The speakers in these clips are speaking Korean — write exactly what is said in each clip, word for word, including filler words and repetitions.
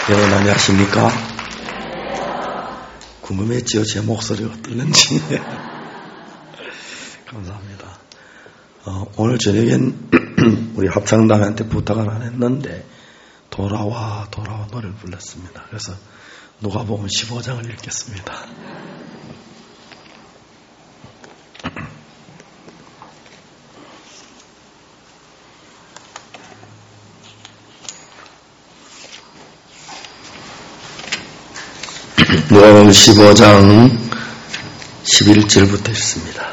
여러분 안녕하십니까? 궁금했죠? 제 목소리가 어떨는지. 감사합니다. 어, 오늘 저녁엔 우리 합창단한테 부탁을 안 했는데 돌아와 돌아와 노래를 불렀습니다. 그래서 누가복음 십오 장을 읽겠습니다. 누가복음 십오 장 십일 절부터 읽습니다.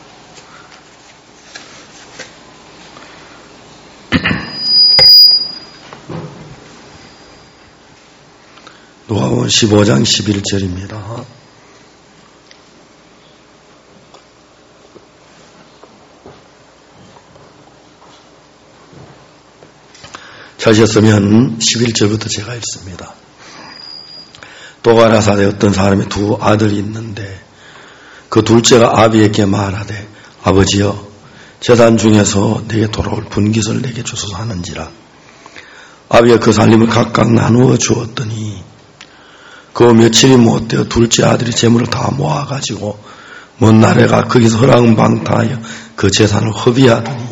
누가복음 십오 장 십일 절입니다. 찾으셨으면 십일 절부터 제가 읽습니다. 또 가라사대 어떤 사람이 두 아들이 있는데 그 둘째가 아비에게 말하되 아버지여 재산 중에서 내게 돌아올 분깃을 내게 주소서 하는지라. 아비가 그 살림을 각각 나누어 주었더니 그 며칠이 못되어 둘째 아들이 재물을 다 모아가지고 먼 나라가 거기서 허랑방탕하여 그 재산을 허비하더니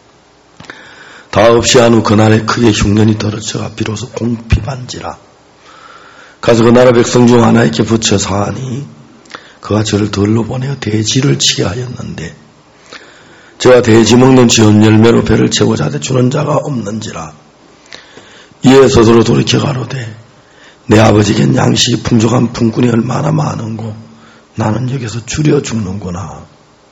다 없이 한 후 그날에 크게 흉년이 떨어져가 비로소 공핍한지라. 가서 그 나라 백성 중 하나에게 붙여 사하니 그가 저를 들로 보내어 돼지를 치게 하였는데 저가 돼지 먹는 지은 열매로 배를 채우고자 하되 주는 자가 없는지라. 이에 스스로 돌이켜 가로되 내 아버지겐 양식이 풍족한 품꾼이 얼마나 많은고 나는 여기서 줄여 죽는구나.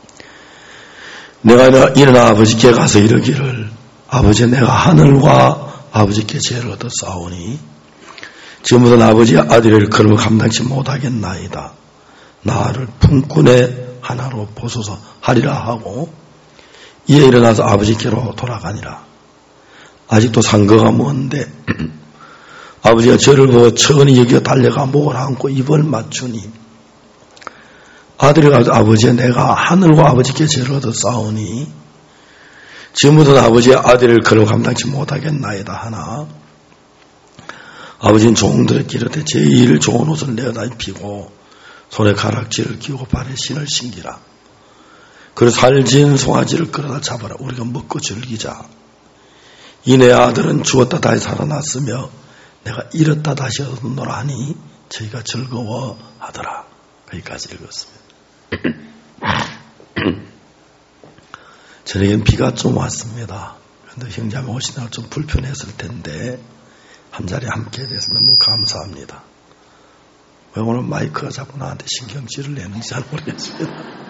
내가 일어나 아버지께 가서 이르기를 아버지 내가 하늘과 아버지께 죄를 얻어 싸우니 지금부터 아버지의 아들의 그름을 감당치 못하겠나이다. 나를 품꾼의 하나로 보소서 하리라 하고 이에 일어나서 아버지께로 돌아가니라. 아직도 상거가 먼데 아버지가 저를 보고 천히 여기어 달려가 목을 안고 입을 맞추니 아들이 가서 아버지여 내가 하늘과 아버지께 죄를 얻어 싸우니 지금부터 아버지의 아들의 그름을 감당치 못하겠나이다 하나 아버지는 종들에게 이르되 제일 좋은 옷을 내어다 입히고 손에 가락지를 끼우고 발에 신을 신기라. 그래서 살진 송아지를 끌어다 잡아라. 우리가 먹고 즐기자. 이 내 아들은 죽었다 다시 살아났으며 내가 잃었다 다시 얻었노라 하니 저희가 즐거워하더라. 거기까지 읽었습니다. 저녁엔 비가 좀 왔습니다. 그런데 형제가 오시느라 좀 불편했을 텐데 한 자리에 함께 돼서 너무 감사합니다. 왜 오늘 마이크가 자꾸 나한테 신경질을 내는지 잘 모르겠습니다.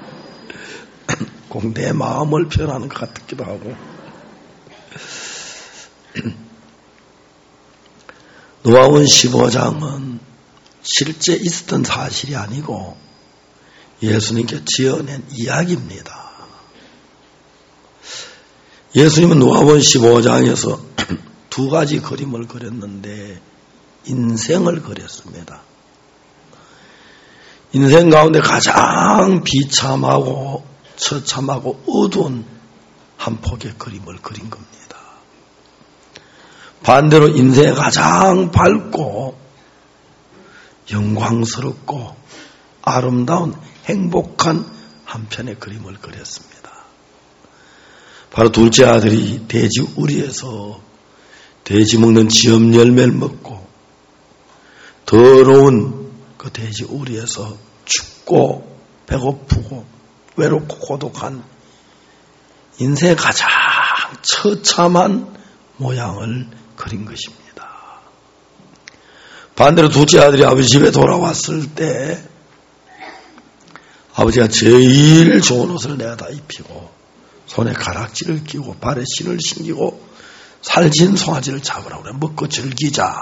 꼭 내 마음을 표현하는 것 같기도 하고. 누가복음 십오 장은 실제 있었던 사실이 아니고 예수님께 지어낸 이야기입니다. 예수님은 누가복음 십오 장에서 두 가지 그림을 그렸는데 인생을 그렸습니다. 인생 가운데 가장 비참하고 처참하고 어두운 한 폭의 그림을 그린 겁니다. 반대로 인생이 가장 밝고 영광스럽고 아름다운 행복한 한 편의 그림을 그렸습니다. 바로 둘째 아들이 돼지 우리에서 돼지 먹는 지엄 열매를 먹고 더러운 그 돼지 우리에서 춥고 배고프고 외롭고 고독한 인생의 가장 처참한 모양을 그린 것입니다. 반대로 둘째 아들이 아버지 집에 돌아왔을 때 아버지가 제일 좋은 옷을 내다 입히고 손에 가락지를 끼우고 발에 신을 신기고 살진 송아지를 잡으라고 그래. 먹고 즐기자.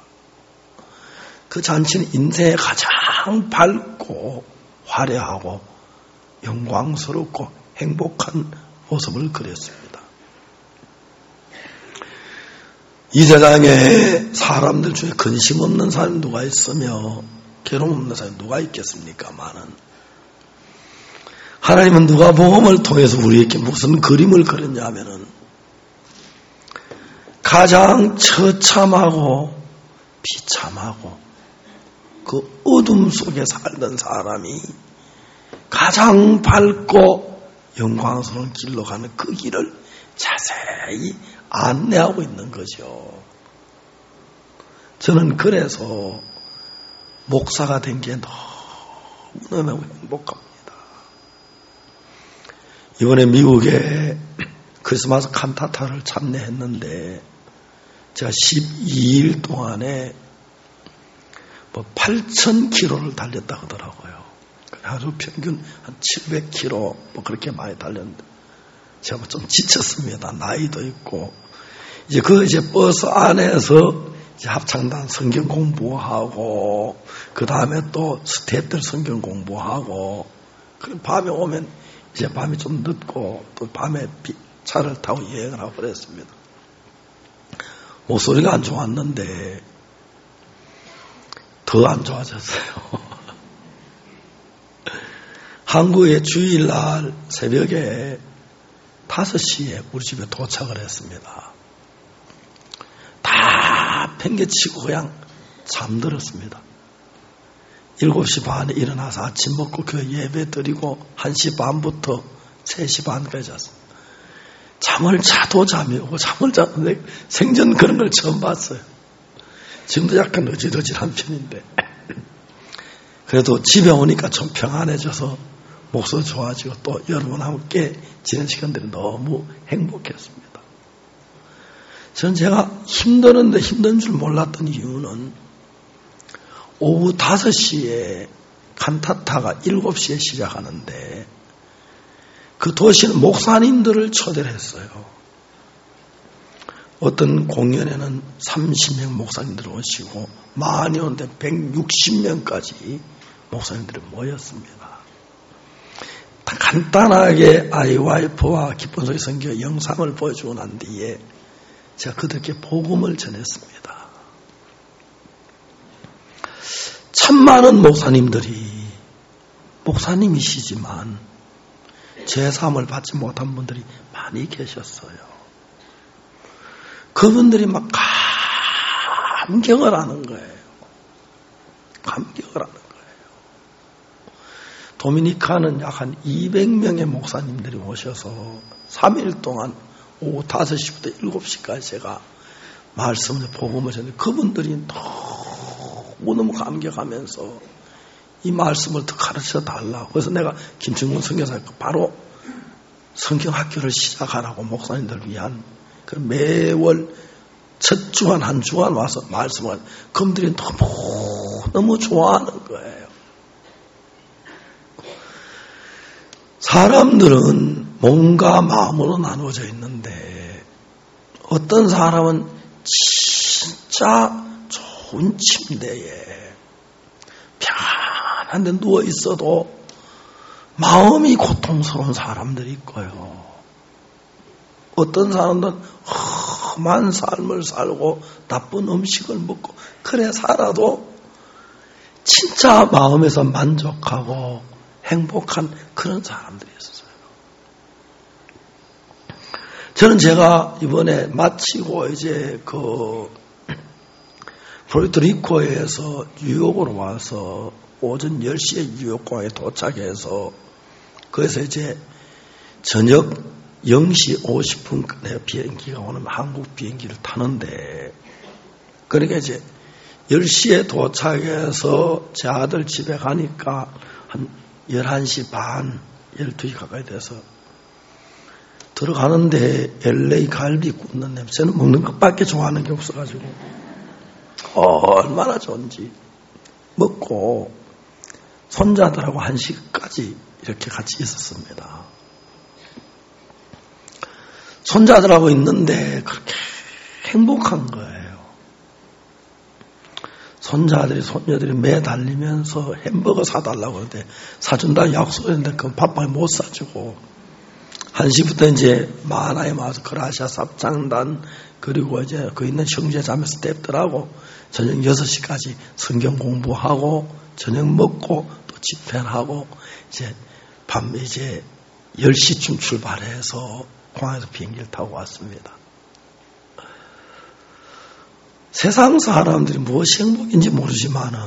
그 잔치는 인생의 가장 밝고 화려하고 영광스럽고 행복한 모습을 그렸습니다. 이 세상에 사람들 중에 근심 없는 사람이 누가 있으며 괴로움 없는 사람이 누가 있겠습니까마는 하나님은 누가복음을 통해서 우리에게 무슨 그림을 그렸냐 하면은 가장 처참하고 비참하고 그 어둠 속에 살던 사람이 가장 밝고 영광스러운 길로 가는 그 길을 자세히 안내하고 있는 거죠. 저는 그래서 목사가 된 게 너무너무 행복합니다. 이번에 미국에 크리스마스 칸타타를 참여했는데 제가 십이 일 동안에 뭐 팔천 킬로미터를 달렸다 하더라고요. 하루 평균 한 칠백 킬로미터 뭐 그렇게 많이 달렸는데 제가 좀 지쳤습니다. 나이도 있고 이제 그 이제 버스 안에서 이제 합창단 성경 공부하고 그 다음에 또 스태프들 성경 공부하고 그럼 밤에 오면 이제 밤이 좀 늦고 또 밤에 차를 타고 여행을 하고 그랬습니다. 목소리가 안 좋았는데 더 안 좋아졌어요. 한국의 주일날 새벽에 다섯 시에 우리 집에 도착을 했습니다. 다 팽개치고 그냥 잠들었습니다. 일곱 시 반에 일어나서 아침 먹고 교회 예배 드리고 한 시 반부터 세 시 반까지 잤습니다. 잠을 자도 잠이 오고 잠을 자는데 생전 그런 걸 처음 봤어요. 지금도 약간 어질어질한 편인데 그래도 집에 오니까 좀 평안해져서 목소리 좋아지고 또 여러분 함께 지낸 시간들이 너무 행복했습니다. 저는 제가 힘드는데 힘든 줄 몰랐던 이유는 오후 다섯 시에 칸타타가 일곱 시에 시작하는데 그 도시는 목사님들을 초대를 했어요. 어떤 공연에는 삼십 명 목사님들이 오시고 많이 오는데 백육십 명까지 목사님들이 모였습니다. 간단하게 아이와이프와 기쁜 소리 선교 영상을 보여주고 난 뒤에 제가 그들께 복음을 전했습니다. 참 많은 목사님들이 목사님이시지만 제사함을 받지 못한 분들이 많이 계셨어요. 그분들이 막 감격을 하는 거예요. 감격을 하는 거예요. 도미니카는 약 한 이백 명의 목사님들이 오셔서 삼 일 동안 오후 다섯 시부터 일곱 시까지 제가 말씀을 복음을 전했는데 그분들이 너무너무 감격하면서 이 말씀을 더 가르쳐 달라고. 그래서 내가 김충근 선교사가 바로 성경학교를 시작하라고 목사님들을 위한 그 매월 첫 주간 한 주간 와서 말씀을 그분들이 너무 너무 좋아하는 거예요. 사람들은 몸과 마음으로 나누어져 있는데 어떤 사람은 진짜 좋은 침대에 편안한데 누워 있어도 마음이 고통스러운 사람들이 있고요. 어떤 사람들은 험한 삶을 살고 나쁜 음식을 먹고 그래 살아도 진짜 마음에서 만족하고 행복한 그런 사람들이 있었어요. 저는 제가 이번에 마치고 이제 그 포르토리코에서 뉴욕으로 와서 오전 열 시에 뉴욕공항에 도착해서 그래서 이제 저녁 영 시 오십 분 내 비행기가 오는 한국 비행기를 타는데 그러니까 이제 열 시에 도착해서 제 아들 집에 가니까 한 열한 시 반, 열두 시 가까이 돼서 들어가는데 엘에이 갈비 굽는 냄새는 먹는 것밖에 좋아하는 게 없어가지고 어, 얼마나 좋은지 먹고 손자들하고 한 시까지 이렇게 같이 있었습니다. 손자들하고 있는데 그렇게 행복한 거예요. 손자들이 손녀들이 매달리면서 햄버거 사달라고 그러는데 사준다고 약속했는데 그건 바빠서 못 사주고 한 시부터 이제 마하나에 와서 그라시아 삽장단 그리고 이제 그 있는 형제 자매 스태프들하고 저녁 여섯 시까지 성경 공부하고 저녁 먹고 또 집회하고 이제 밤 이제 열 시쯤 출발해서 공항에서 비행기를 타고 왔습니다. 세상 사람들이 무엇이 행복인지 모르지만은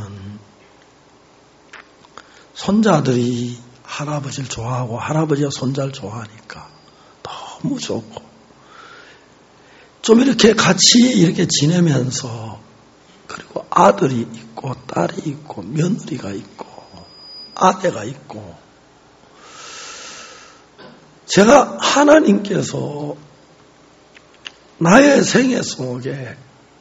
손자들이 할아버지를 좋아하고 할아버지가 손자를 좋아하니까 너무 좋고 좀 이렇게 같이 이렇게 지내면서 그리고 아들이 있고 딸이 있고 며느리가 있고 아내가 있고 제가 하나님께서 나의 생애 속에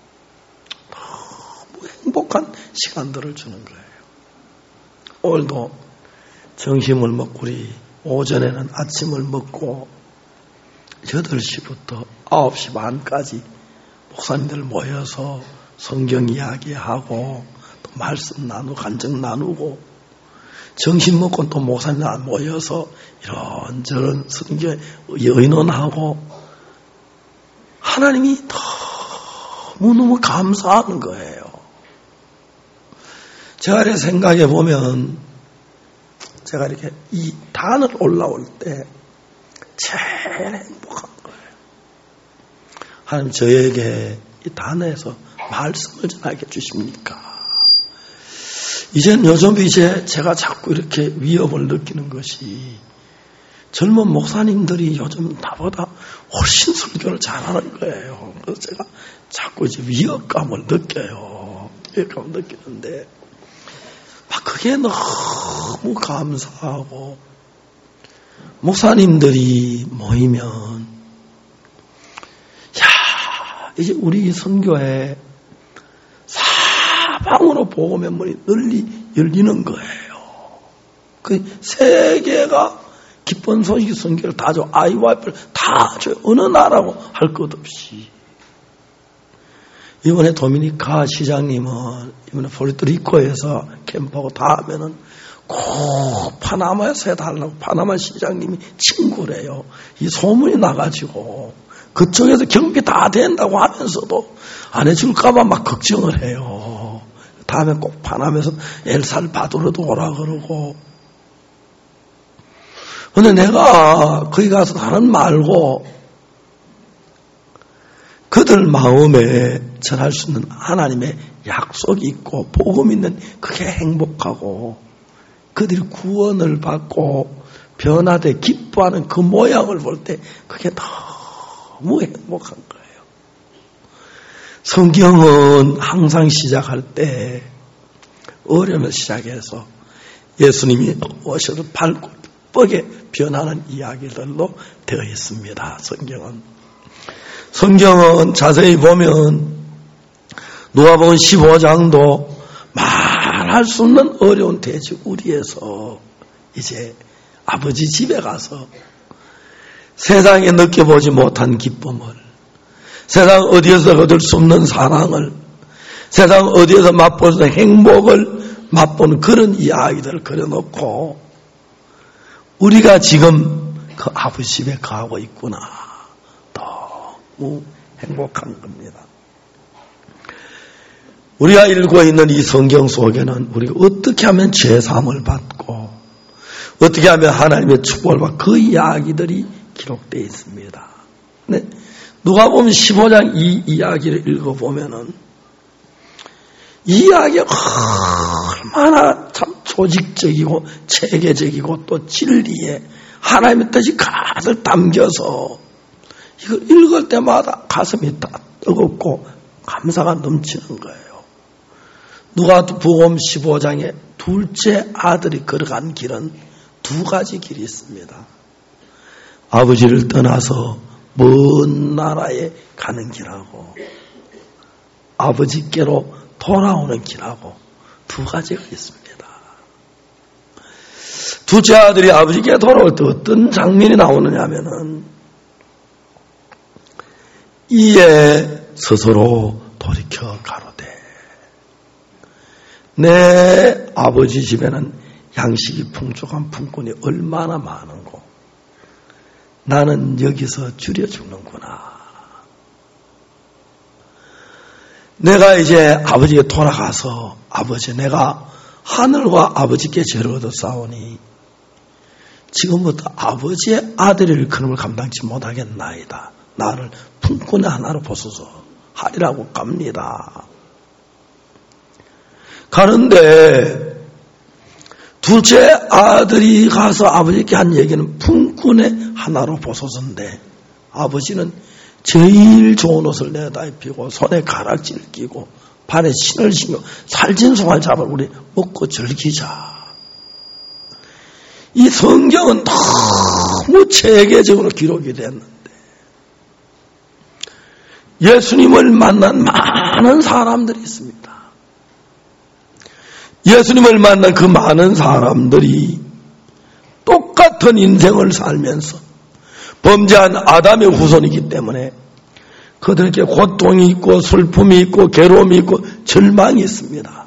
너무 행복한 시간들을 주는 거예요. 오늘도 점심을 먹고 우리 오전에는 아침을 먹고 여덟 시부터 아홉 시 반까지 목사님들 모여서 성경 이야기하고 또 말씀 나누고 간증 나누고 점심 먹고 또 목사님들 모여서 이런저런 성경 의논하고 하나님이 너무너무 감사하는 거예요. 제가 이렇게 생각해 보면 제가 이렇게 이 단을 올라올 때 제일 행복한 거예요. 하나님 저에게 이 단에서 말씀을 전하게 주십니까? 이젠 요즘 이제 제가 자꾸 이렇게 위협을 느끼는 것이 젊은 목사님들이 요즘 나보다 훨씬 설교를 잘하는 거예요. 그래서 제가 자꾸 이제 위협감을 느껴요. 위협감을 느끼는데 막 그게 너무 감사하고 목사님들이 모이면 야 이제 우리 선교에 사방으로 복음의 문이 널리 열리는 거예요. 그 세계가 기쁜 소식 선교를 다 줘. 아이와이프를 다 줘요. 어느 나라고 할 것 없이. 이번에 도미니카 시장님은 이번에 포르토리코에서 캠프하고 다음에는 꼭 파나마에서 해달라고 파나마 시장님이 친구래요. 이 소문이 나가지고 그쪽에서 경비 다 된다고 하면서도 안 해줄까봐 막 걱정을 해요. 다음에 꼭 파나마에서 엘살바도르도 오라 그러고. 근데 내가 거기 가서 다른 말고 그들 마음에 전할 수 있는 하나님의 약속이 있고 복음 있는 그게 행복하고 그들이 구원을 받고 변화돼 기뻐하는 그 모양을 볼 때 그게 너무 행복한 거예요. 성경은 항상 시작할 때 어려움을 시작해서 예수님이 오셔서 밟고 뻑에 변하는 이야기들로 되어 있습니다. 성경은. 성경은 자세히 보면 누가복음 십오 장도 말할 수 없는 어려운 돼지우리에서 이제 아버지 집에 가서 세상에 느껴보지 못한 기쁨을, 세상 어디에서 얻을 수 없는 사랑을, 세상 어디에서 맛볼 수 없는 행복을 맛보는 그런 이야기들을 그려놓고 우리가 지금 그 아버지 집에 가고 있구나. 너무 행복한 겁니다. 우리가 읽고 있는 이 성경 속에는 우리가 어떻게 하면 죄사함을 받고 어떻게 하면 하나님의 축복을 받고 그 이야기들이 기록되어 있습니다. 네. 누가 보면 십오 장 이 이야기를 읽어보면은 이 이야기가 얼마나 참 조직적이고 체계적이고 또 진리에 하나님의 뜻이 가득 담겨서 이걸 읽을 때마다 가슴이 다 뜨겁고 감사가 넘치는 거예요. 누가복음 십오 장에 둘째 아들이 걸어간 길은 두 가지 길이 있습니다. 아버지를 떠나서 먼 나라에 가는 길하고 아버지께로 돌아오는 길하고 두 가지가 있습니다. 둘째 아들이 아버지께 돌아올 때 어떤 장면이 나오느냐 하면은 이에 스스로 돌이켜 가로되 내 아버지 집에는 양식이 풍족한 품꾼이 얼마나 많은고 나는 여기서 줄여 죽는구나. 내가 이제 아버지께 돌아가서 아버지 내가 하늘과 아버지께 죄를 얻었사오니 지금부터 아버지의 아들을 그놈을 감당치 못하겠나이다. 나를 품꾼의 하나로 보소서 하리라고 갑니다. 가는데 둘째 아들이 가서 아버지께 한 얘기는 품꾼의 하나로 보소서인데, 아버지는 제일 좋은 옷을 내다 입히고 손에 가락지를 끼고 발에 신을 신고 살진송을 잡아 우리 먹고 즐기자. 이 성경은 너무 체계적으로 기록이 됐는데, 예수님을 만난 많은 사람들이 있습니다. 예수님을 만난 그 많은 사람들이 똑같은 인생을 살면서 범죄한 아담의 후손이기 때문에 그들에게 고통이 있고 슬픔이 있고 괴로움이 있고 절망이 있습니다.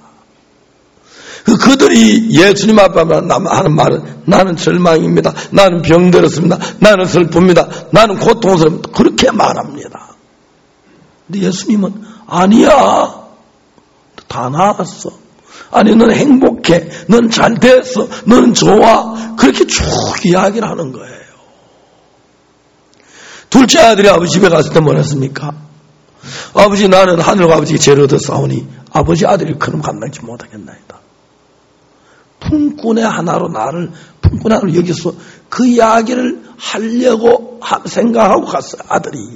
그들이 예수님 앞에 하는 말은 나는 절망입니다. 나는 병들었습니다. 나는 슬픕니다. 나는 고통스럽습니다. 그렇게 말합니다. 근데 예수님은 아니야. 다 나았어. 아니, 넌 행복해. 넌 잘 됐어. 넌 좋아. 그렇게 쭉 이야기를 하는 거예요. 둘째 아들이 아버지 집에 갔을 때 뭐랬습니까? 아버지, 나는 하늘과 아버지께 죄를 얻어 싸우니 아버지 아들이 그럼 감당치 못하겠나이다. 품꾼의 하나로 나를 품꾼의 하나로 여기서 그 이야기를 하려고 생각하고 갔어요. 아들이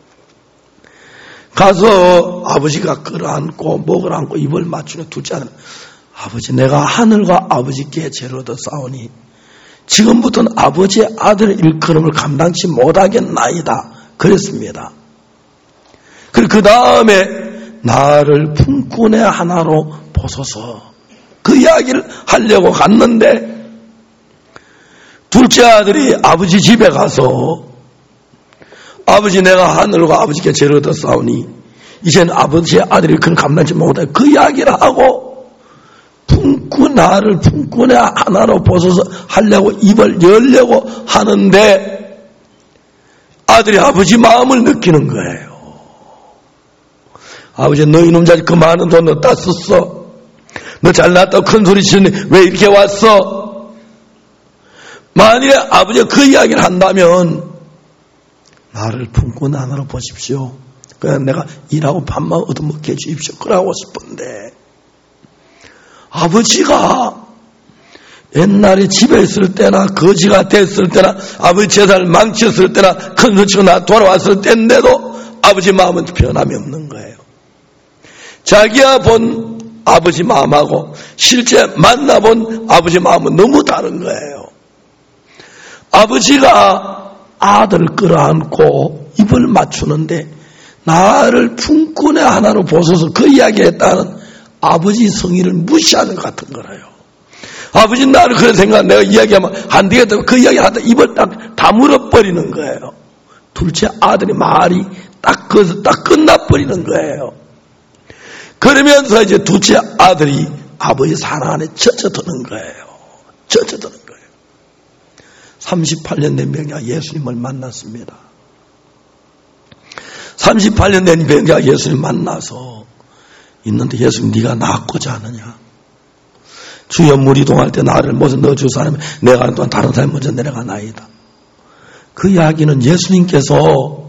가서 아버지가 끌어안고 목을 안고 입을 맞추는 둘째 아들은, 아버지, 내가 하늘과 아버지께 죄를 얻어 싸우니 지금부터는 아버지의 아들의 일컬음을 감당치 못하겠나이다. 그랬습니다. 그리고 그 다음에 나를 품꾼의 하나로 보소서, 그 이야기를 하려고 갔는데 둘째 아들이 아버지 집에 가서, 아버지, 내가 하늘과 아버지께 죄를 얻어 싸우니 이제는 아버지의 아들이 그걸 감당치 못하고 그 이야기를 하고 품꾼, 나를 품꾼의 하나로 보소서 하려고 입을 열려고 하는데 아들이 아버지 마음을 느끼는 거예요. 아버지, 너 이놈 자식 그 많은 돈 너 다 썼어. 너 잘났다고 큰 소리 치니 왜 이렇게 왔어? 만일에 아버지가 그 이야기를 한다면 나를 품꾼 하나로 보십시오. 그냥 내가 일하고 밥만 얻어먹게 해주십시오. 그러고 싶은데 아버지가 옛날에 집에 있을 때나 거지가 됐을 때나 아버지 재산을 망쳤을 때나 큰 소치고 나 돌아왔을 때인데도 아버지 마음은 변함이 없는 거예요. 자기가 본 아버지 마음하고 실제 만나본 아버지 마음은 너무 다른 거예요. 아버지가 아들을 끌어안고 입을 맞추는데 나를 품꾼의 하나로 보소서 그 이야기를 했다는 아버지 성의를 무시하는 것 같은 거라요. 아버지 나를 그런 생각, 내가 이야기하면 안 되겠다고 그 이야기를 하다 입을 딱 다물어버리는 거예요. 둘째 아들이 말이 딱 거기서 딱 끝나버리는 거예요. 그러면서 이제 둘째 아들이 아버지 사랑 안에 젖어드는 거예요. 젖어드는 거예요. 삼십팔 년 된 병자가 예수님을 만났습니다. 삼십팔 년 된 병자가 예수님 만나서 있는데, 예수님 네가 낫고자 하느냐? 주여, 물 이동할 때 나를 먼저 넣어줄 사람이 내가 가는 동안 다른 사람이 먼저 내려가나이다. 그 이야기는 예수님께서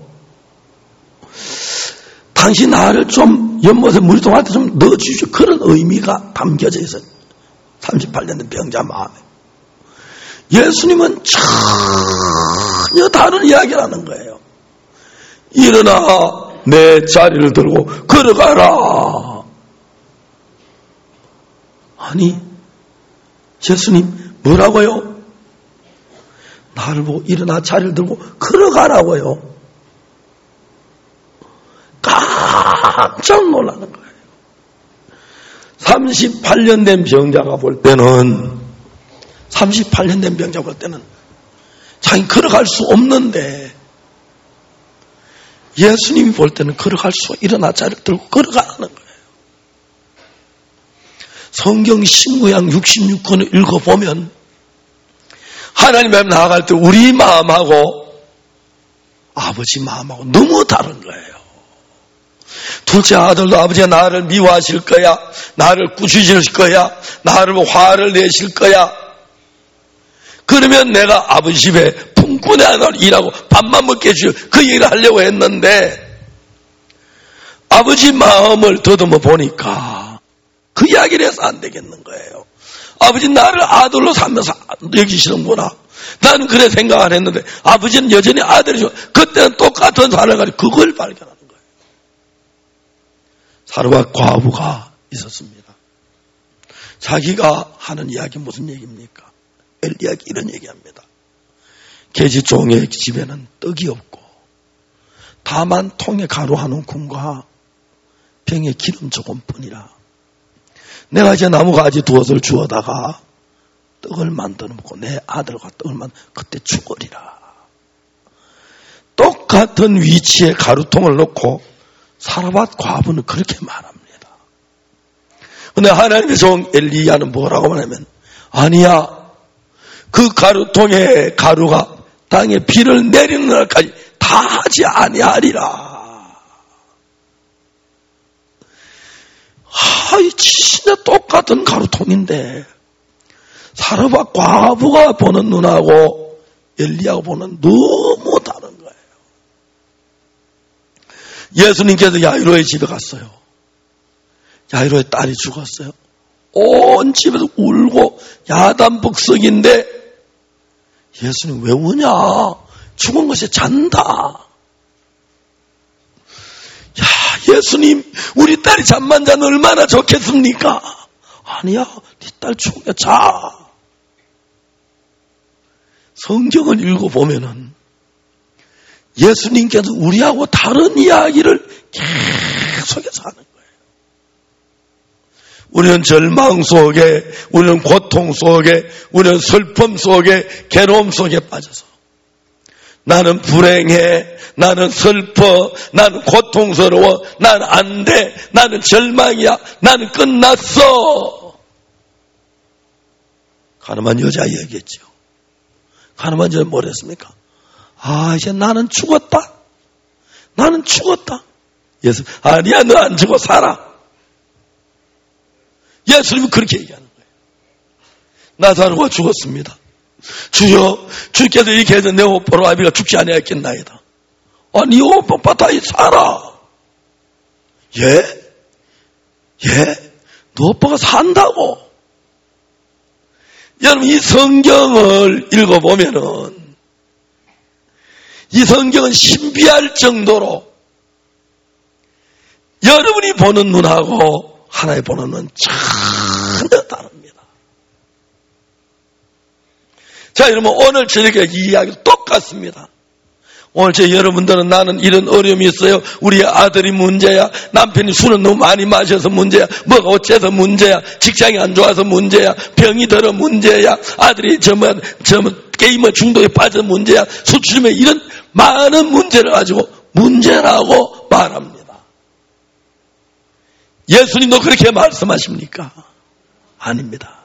당신 나를 좀 연못에 물 이동할 때 좀 넣어주십시오, 그런 의미가 담겨져 있어요. 삼십팔 년 된 병자 마음에. 예수님은 전혀 다른 이야기를 하는 거예요. 일어나 내 자리를 들고 걸어가라. 아니, 예수님 뭐라고요? 나를 보고 일어나 자리를 들고 걸어가라고요. 깜짝 놀라는 거예요. 삼십팔 년 된 병자가 볼 때는 삼십팔 년 된 병자 볼 때는 자기 걸어갈 수 없는데, 예수님이 볼 때는 걸어갈 수, 일어나 자리를 들고 걸어가라는 거예요. 성경 신구약 육십육 권을 읽어보면 하나님 앞에 나아갈 때 우리 마음하고 아버지 마음하고 너무 다른 거예요. 둘째 아들도 아버지가 나를 미워하실 거야, 나를 꾸짖으실 거야, 나를 화를 내실 거야. 그러면 내가 아버지 집에 품꾼의 하나로 일하고 밥만 먹게 해주고 그 얘기를 하려고 했는데, 아버지 마음을 더듬어 보니까 그 이야기를 해서 안 되겠는 거예요. 아버지 나를 아들로 삼면서 여기시는구나. 나는 그래 생각 안 했는데 아버지는 여전히 아들이죠. 그때는 똑같은 사람을 가지고 그걸 발견하는 거예요. 사르밧 과부가 있었습니다. 자기가 하는 이야기 무슨 얘기입니까? 엘리야가 이런 얘기합니다. 계집종의 집에는 떡이 없고 다만 통에 가루 한 움큼과 병에 기름 조금뿐이라. 내가 이제 나무가지 두엇을 주워다가 떡을 만들어 먹고 내 아들과 떡을 만들어 그때 죽으리라. 똑같은 위치에 가루통을 넣고 사르밧 과부는 그렇게 말합니다. 근데 하나님의 종 엘리야는 뭐라고 말하면 아니야. 그 가루통에 가루가 땅에 비를 내리는 날까지 다 하지 아니하리라. 하이 진짜 똑같은 가루통인데 사르밧 과부가 보는 눈하고 엘리야가 보는 너무 다른 거예요. 예수님께서 야이로의 집에 갔어요. 야이로의 딸이 죽었어요. 온 집에서 울고 야단벅석인데 예수님 왜 우냐? 죽은 것이 잔다. 야, 예수님, 우리 딸이 잠만 자면 얼마나 좋겠습니까? 아니야, 네 딸 죽은 게 자. 성경을 읽어보면은 예수님께서 우리하고 다른 이야기를 계속해서 하는 거예요. 우리는 절망 속에, 우리는 고통 속에, 우리는 슬픔 속에, 괴로움 속에 빠져서 나는 불행해, 나는 슬퍼, 나는 고통스러워, 나는 안 돼, 나는 절망이야, 나는 끝났어. 가늠한 여자 얘기했죠. 가늠한 여자 뭘 했습니까? 아, 이제 나는 죽었다. 나는 죽었다. 예수, 아니야, 너 안 죽어, 살아. 예수님은 그렇게 얘기하는 거예요. 나사로가 죽었습니다. 주여, 주께서 이렇게 해서 내 오빠로 아비가 죽지 아니하였겠나이다. 아, 네 오빠 다시 살아. 예? 예? 너 오빠가 산다고? 여러분, 이 성경을 읽어보면은 이 성경은 신비할 정도로 여러분이 보는 눈하고 하나의 보는 눈은 전혀 다릅니다. 자, 여러분, 오늘 저녁에 이 이야기 똑같습니다. 오늘 저 여러분들은 나는 이런 어려움이 있어요. 우리 아들이 문제야. 남편이 술을 너무 많이 마셔서 문제야. 뭐가 어째서 문제야. 직장이 안 좋아서 문제야. 병이 들어 문제야. 아들이 저만 저만 게임에 중독에 빠져 문제야. 수출임에 이런 많은 문제를 가지고 문제라고 말합니다. 예수님도 그렇게 말씀하십니까? 아닙니다.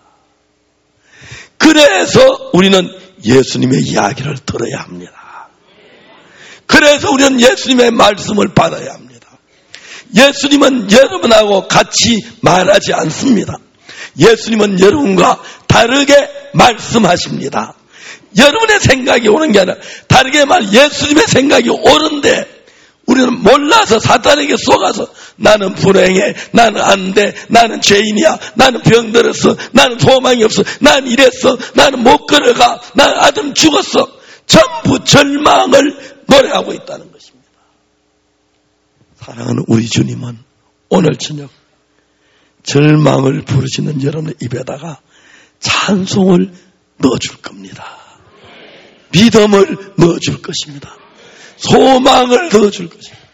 그래서 우리는 예수님의 이야기를 들어야 합니다. 그래서 우리는 예수님의 말씀을 받아야 합니다. 예수님은 여러분하고 같이 말하지 않습니다. 예수님은 여러분과 다르게 말씀하십니다. 여러분의 생각이 오는 게 아니라 다르게 말 예수님의 생각이 옳은데 우리는 몰라서 사탄에게 속아서 나는 불행해, 나는 안 돼, 나는 죄인이야, 나는 병들었어, 나는 소망이 없어, 나는 이랬어, 나는 못 걸어가, 나는 아들 죽었어. 전부 절망을 노래하고 있다는 것입니다. 사랑하는 우리 주님은 오늘 저녁 절망을 부르시는 여러분의 입에다가 찬송을 넣어줄 겁니다. 믿음을 넣어줄 것입니다. 소망을 넣어줄 것입니다.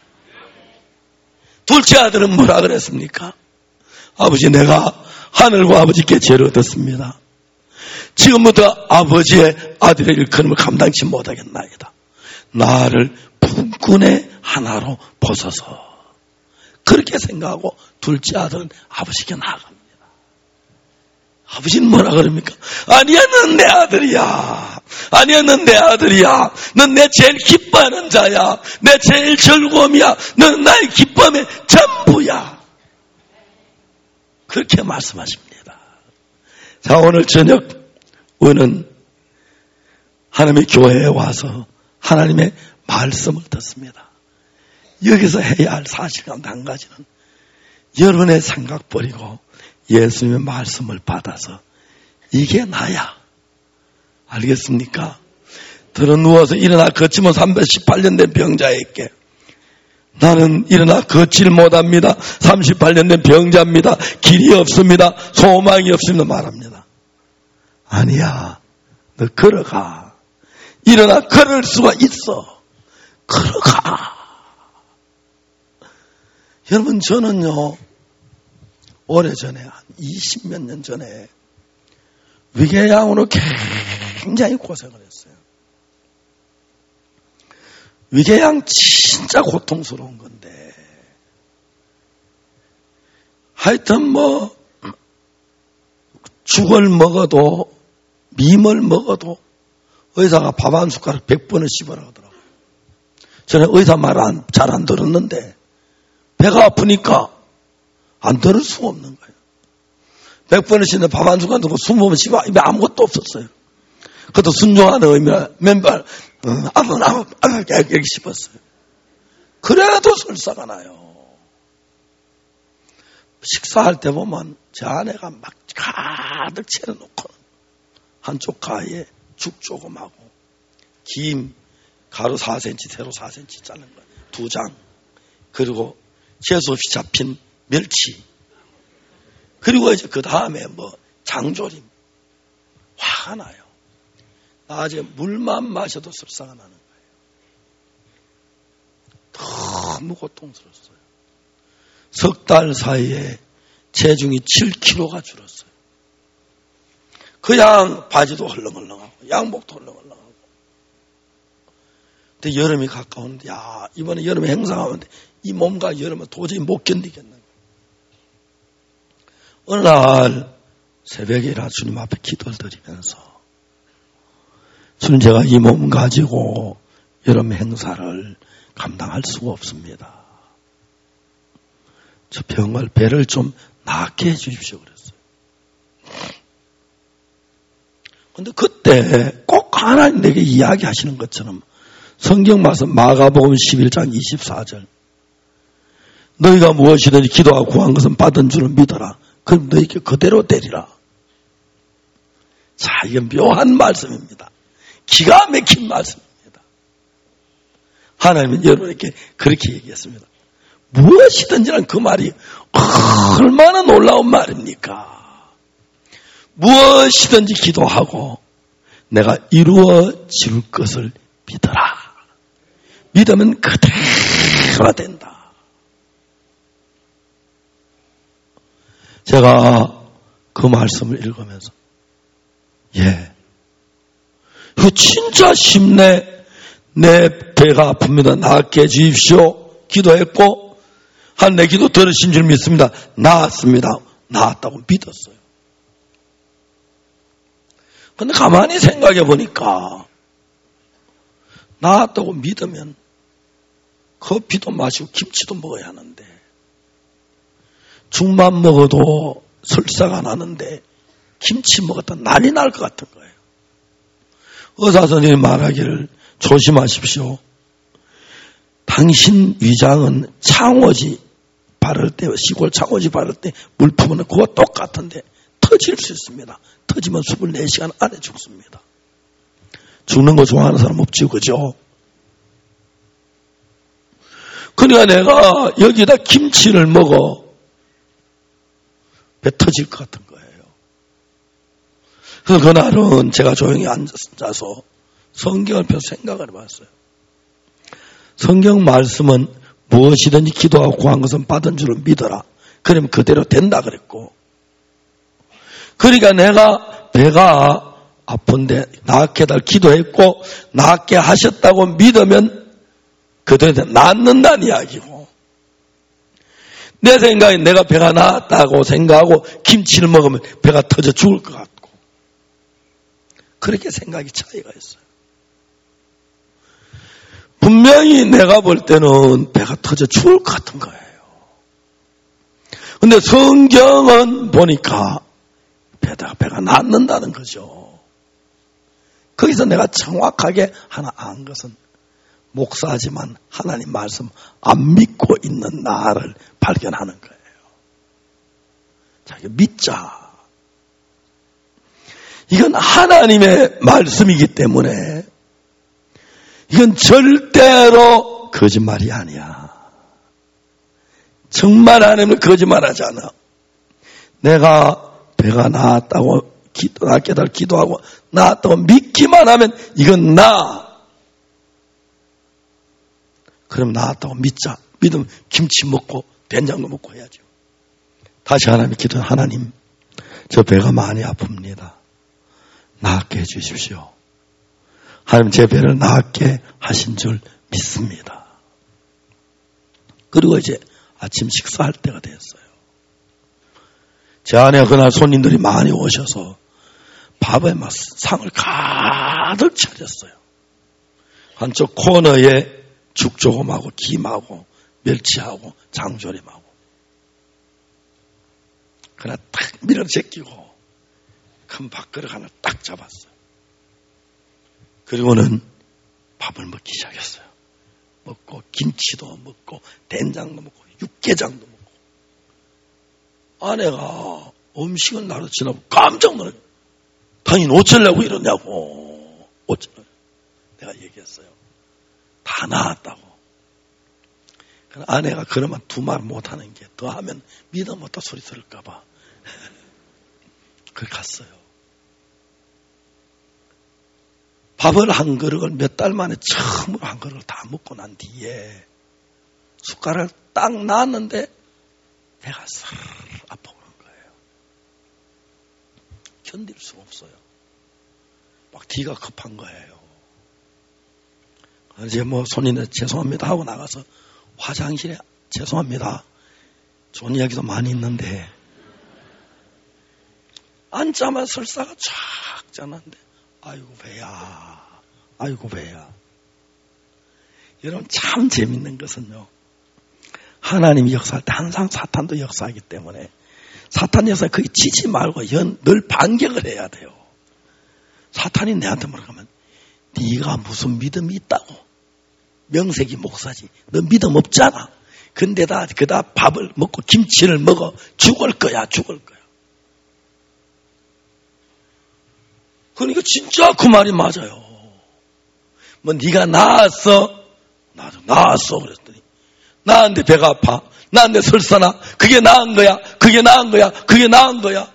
둘째 아들은 뭐라 그랬습니까? 아버지, 내가 하늘과 아버지께 죄를 얻었습니다. 지금부터 아버지의 아들의 일컬음을 감당치 못하겠나이다. 나를 품꾼의 하나로 보소서. 그렇게 생각하고 둘째 아들은 아버지께 나아갑니다. 아버지는 뭐라 그럽니까? 아니야, 넌 내 아들이야. 아니야, 넌 내 아들이야. 넌 내 제일 기뻐하는 자야. 내 제일 즐거움이야. 넌 나의 기쁨의 전부야. 그렇게 말씀하십니다. 자, 오늘 저녁 우리는 하나님의 교회에 와서 하나님의 말씀을 듣습니다. 여기서 해야 할 사실 가운데 한 가지는 여러분의 생각 버리고 예수님의 말씀을 받아서 이게 나야. 알겠습니까? 들어 누워서 일어나 걷지면 삼백십팔 년 된 병자에게 나는 일어나 걷질 못합니다. 삼십팔 년 된 병자입니다. 길이 없습니다. 소망이 없습니다. 말합니다. 아니야. 너 걸어가. 일어나 걸을 수가 있어. 걸어가. 여러분 저는요. 오래전에 한 이십몇 년 전에 위궤양으로 굉장히 고생을 했어요. 위궤양 진짜 고통스러운 건데 하여튼 뭐 죽을 먹어도 밈을 먹어도 의사가 밥 한 숟가락 백 번을 씹으라 하더라고요. 저는 의사 말 잘 안 들었는데 배가 아프니까 안 들을 수가 없는 거예요. 백 번을 씹는데 밥 한 숟가락 듣고 숨 보면 씹어 입에 아무것도 없었어요. 그것도 순종하는 의미라 맨발 아들 아들 아들 이렇게 씹었어요. 그래도 설사가 나요. 식사할 때 보면 제 아내가 막 가득 채워놓고 한쪽 가에 죽 조금하고 김 가로 사 센티미터 세로 사 센티미터 자른 거 두 장 그리고 재수 없이 잡힌 멸치 그리고 이제 그 다음에 뭐 장조림 화가 나요. 낮에 물만 마셔도 설사가 나는 거예요. 너무 고통스러웠어요. 석 달 사이에 체중이 칠 킬로그램가 줄었어요. 그냥 바지도 헐렁헐렁하고 양복도 헐렁헐렁하고. 근데 여름이 가까운데 야 이번에 여름에 행사하면 이 몸과 여름은 도저히 못 견디겠는 거예요. 어느 날 새벽에 일어나 주님 앞에 기도를 드리면서 주님 제가 이 몸 가지고 여름 행사를 감당할 수가 없습니다. 저 병을 배를 좀 낫게 해주십시오 그랬어요. 그런데 그때 꼭 하나님 내게 이야기하시는 것처럼 성경 말씀 마가복음 십일 장 이십사 절 너희가 무엇이든지 기도하고 구한 것은 받은 줄을 믿어라. 그럼 너희에게 그대로 되리라. 자 이건 묘한 말씀입니다. 기가 막힌 말씀입니다. 하나님은 여러분에게 그렇게 얘기했습니다. 무엇이든지란 그 말이 얼마나 놀라운 말입니까? 무엇이든지 기도하고 내가 이루어질 것을 믿어라. 믿으면 그대로 된다. 제가 그 말씀을 읽으면서 예, 이거 진짜 쉽네. 내 배가 아픕니다. 낫게 해주십시오. 기도했고 한 내 기도 들으신 줄 믿습니다. 나았습니다. 나았다고 믿었어요. 근데 가만히 생각해 보니까 나았다고 믿으면 커피도 마시고 김치도 먹어야 하는데 죽만 먹어도 설사가 나는데 김치 먹었다 난리 날 것 같은 거예요. 의사 선생님이 말하기를 조심하십시오. 당신 위장은 창호지 바를 때, 시골 창호지 바를 때 물 품으면 그거 똑같은데 터질 수 있습니다. 터지면 이십사 시간 안에 죽습니다. 죽는 거 좋아하는 사람 없지, 그죠? 그러니까 내가 여기다 김치를 먹어 배 터질 것 같은 거예요. 그래서 그날은 제가 조용히 앉아서 성경을 펴서 생각을 해봤어요. 성경 말씀은 무엇이든지 기도하고 구한 것은 받은 줄을 믿어라. 그러면 그대로 된다 그랬고. 그러니까 내가 배가 아픈데 낫게 해달 기도했고 낫게 하셨다고 믿으면 그대로 낫는다는 이야기고. 내 생각에 내가 배가 나았다고 생각하고 김치를 먹으면 배가 터져 죽을 것 같고. 그렇게 생각이 차이가 있어요. 분명히 내가 볼 때는 배가 터져 죽을 것 같은 거예요. 근데 성경은 보니까 배가, 배가 낫는다는 거죠. 거기서 내가 정확하게 하나 안 것은 목사지만 하나님 말씀 안 믿고 있는 나를 발견하는 거예요. 자, 이거 믿자. 이건 하나님의 말씀이기 때문에 이건 절대로 거짓말이 아니야. 정말 하나님은 거짓말하지 않아. 내가 배가 나았다고 기도, 나 깨달아 기도하고 나았다고 믿기만 하면 이건 나. 그럼 나았다고 믿자. 믿으면 김치 먹고 된장도 먹고 해야죠. 다시 하나님 기도해. 하나님, 저 배가 많이 아픕니다. 낫게 해주십시오. 하나님 제 배를 낫게 하신 줄 믿습니다. 그리고 이제 아침 식사할 때가 됐어요. 제 아내가 그날 손님들이 많이 오셔서 밥에 막 상을 가득 차렸어요. 한쪽 코너에 죽조금하고 김하고 멸치하고 장조림하고 그날 딱 밀어 제끼고 큰 밥그릇 하나 딱 잡았어요. 그리고는 밥을 먹기 시작했어요. 먹고 김치도 먹고 된장도 먹고 육개장도 먹고. 아내가 음식은 나로 지나고 깜짝 놀라요. 당연히 어쩌려고 이러냐고. 어쩌려고. 내가 얘기했어요. 다 나았다고. 아내가 그러면 두 말 못하는 게 더 하면 믿어 못다 소리 들을까 봐. 그걸 갔어요. 밥을 한 그릇을 몇 달 만에 처음으로 한 그릇을 다 먹고 난 뒤에 숟가락을 딱 놨는데 배가 싹 아파오는 거예요. 견딜 수가 없어요. 막 뒤가 급한 거예요. 이제 뭐 손님들 죄송합니다 하고 나가서 화장실에 죄송합니다. 좋은 이야기도 많이 있는데 앉자마자 설사가 쫙 짜는데 아이고 배야 아이고 배야. 여러분 참 재밌는 것은요, 하나님이 역사할 때 항상 사탄도 역사하기 때문에 사탄 역사에 거의 지지 말고 연, 늘 반격을 해야 돼요. 사탄이 내한테 뭐라고 하면 네가 무슨 믿음이 있다고. 명색이 목사지. 너 믿음 없잖아. 근데다 그다 밥을 먹고 김치를 먹어 죽을 거야 죽을 거야. 그러니까 진짜 그 말이 맞아요. 뭐 네가 나았어. 나도 나았어 그랬더니 나한테 배가 아파. 나한테 설사나. 그게 나은 거야. 그게 나은 거야. 그게 나은 거야.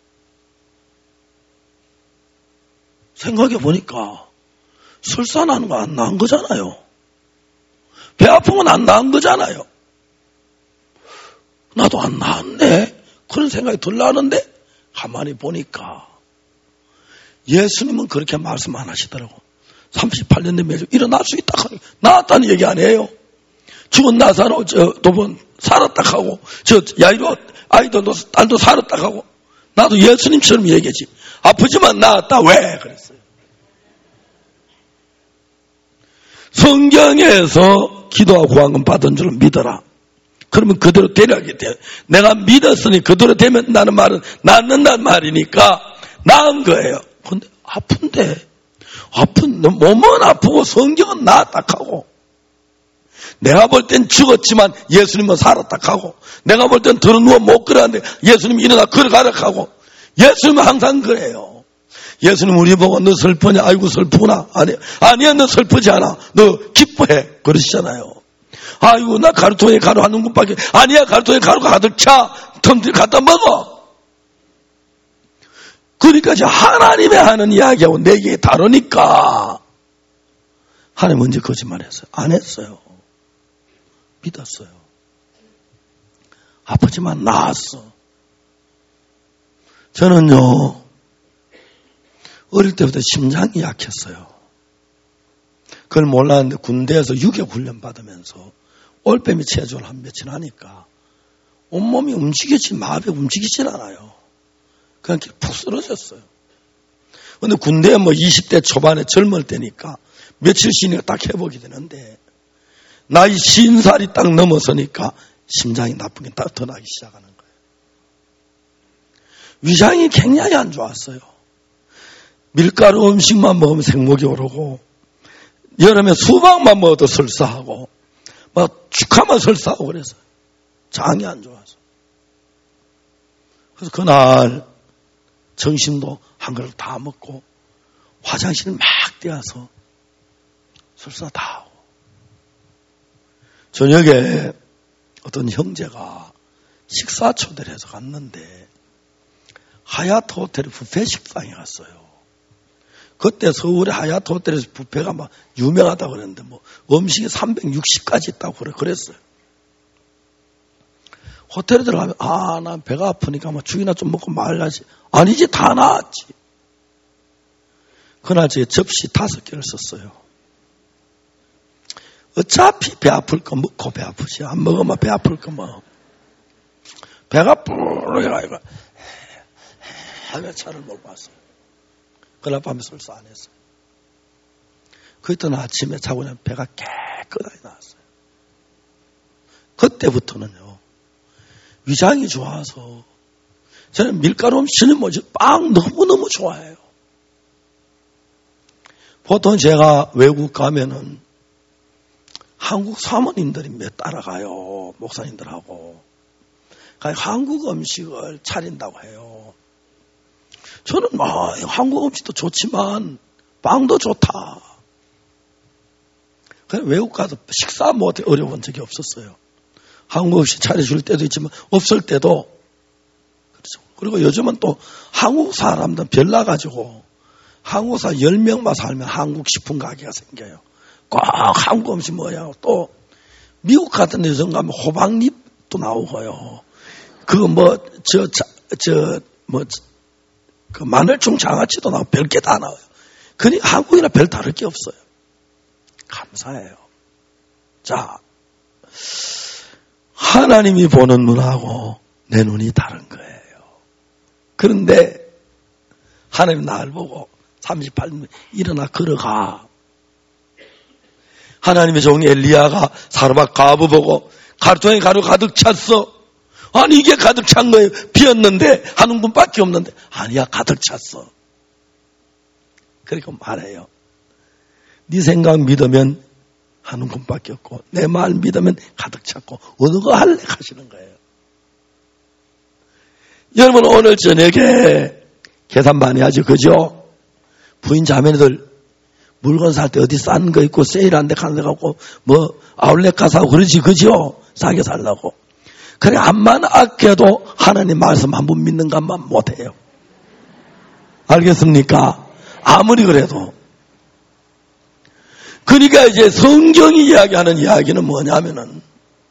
생각해 보니까 설사나는 거 안 나은 거잖아요. 배 아픈 건 안 나은 거잖아요. 나도 안 나았네. 그런 생각이 들라는데 가만히 보니까 예수님은 그렇게 말씀 안 하시더라고. 삼십팔 년 된 매주 일어날 수 있다. 나았다는 얘기 아니에요. 죽은 나사로 저 두 번 살았다 하고 저 야이로 아이도 딸도 살았다 하고 나도 예수님처럼 얘기하지. 아프지만 나았다. 왜? 그랬어요. 성경에서 기도하고 구한 받은 줄 믿어라. 그러면 그대로 되려게 돼. 내가 믿었으니 그대로 되면 나는 말은 낫는다는 말이니까 나은 거예요. 근데 아픈데 아픈 몸은 아프고 성경은 나았다 하고 내가 볼 땐 죽었지만 예수님은 살았다 하고 내가 볼 땐 들어 누워 못 걸었는데 예수님이 일어나 걸어가라 하고 예수님은 항상 그래요. 예수님 우리 보고 너 슬프냐? 아이고 슬프구나. 아니, 아니야 너 슬프지 않아. 너 기뻐해. 그러시잖아요. 아이고 나 가루통에 가루 한 움큼밖에 아니야. 가루통에 가루가 가득 차. 텀들 갖다 먹어. 그러니까 이제 하나님의 하는 이야기하고 내 얘기 다르니까 하나님 언제 거짓말했어요? 안 했어요. 믿었어요. 아프지만 나았어. 저는요 어릴 때부터 심장이 약했어요. 그걸 몰랐는데 군대에서 유격 훈련 받으면서 올빼미 체조를 한 며칠 하니까 온몸이 움직이지 마음이 움직이질 않아요. 그냥 이렇게 푹 쓰러졌어요. 근데 군대에 뭐 이십 대 초반에 젊을 때니까 며칠 쉬니까 딱 회복이 되는데 나이 쉰 살이 딱 넘어서니까 심장이 나쁜 게 딱 더 나기 시작하는 거예요. 위장이 굉장히 안 좋았어요. 밀가루 음식만 먹으면 생목이 오르고 여름에 수박만 먹어도 설사하고 막 축하만 설사하고 그래서 장이 안 좋아서. 그래서 그날 점심도 한 그릇 다 먹고 화장실 막 뛰어서 설사 다 하고 저녁에 어떤 형제가 식사 초대를 해서 갔는데 하얏트 호텔에 뷔페 식당에 갔어요. 그때 서울의 하얏트 호텔에서 뷔페가 막 유명하다고 그랬는데 뭐 음식이 삼백육십가지 있다고 그래, 그랬어요. 호텔에 들어가면 아, 난 배가 아프니까 뭐 죽이나 좀 먹고 말라지. 아니지, 다 나았지. 그날 제가 접시 다섯 개를 썼어요. 어차피 배 아플 거 먹고 배 아프지. 안 먹으면 배 아플 거 뭐. 배가 뿌르게 가니까 하며 차를 먹고 왔어요. 그날 밤에 설사 안 했어요. 그 이튿날 아침에 자고 나면 배가 깨끗하게 나왔어요. 그때부터는요, 위장이 좋아서 저는 밀가루 음식은 뭐지, 빵 너무너무 좋아해요. 보통 제가 외국 가면은 한국 사모님들이 몇 따라가요. 목사님들하고. 한국 음식을 차린다고 해요. 저는 뭐 한국 음식도 좋지만 빵도 좋다. 그냥 외국 가서 식사 뭐 어려운 적이 없었어요. 한국 음식 차려줄 때도 있지만 없을 때도 그렇죠. 그리고 요즘은 또 한국 사람들 별나가지고 한국사 열 명만 살면 한국 식품 가게가 생겨요. 꼭 한국 음식 뭐야. 또 미국 같은 데서 가면 호박잎도 나오고요. 그거 뭐 저 저 뭐 그 마늘총 장아찌도 나오고 별게 다 나와요. 그러니까 한국이랑 별 다를 게 없어요. 감사해요. 자, 하나님이 보는 눈하고 내 눈이 다른 거예요. 그런데 하나님 나를 보고 삼십팔 년 일어나 걸어가. 하나님의 종이 엘리야가 사르밧 가부 보고 가루통에 가루 가득 찼어. 아니 이게 가득 찬 거예요. 비었는데 한 움큼밖에 없는데 아니야, 가득 찼어. 그러니까 말해요. 네 생각 믿으면 한 움큼밖에 없고 내 말 믿으면 가득 찼고 어느 거 할래 하시는 거예요. 여러분 오늘 저녁에 계산 많이 하죠, 그죠? 부인 자매들 물건 살 때 어디 싼 거 있고 세일한 데 가는 데 가고 뭐 아울렛 가서 그러지, 그죠? 싸게 살라고. 그래, 암만 아껴도 하나님 말씀 한 번 믿는 것만 못해요. 알겠습니까? 아무리 그래도. 그러니까 이제 성경이 이야기하는 이야기는 뭐냐면은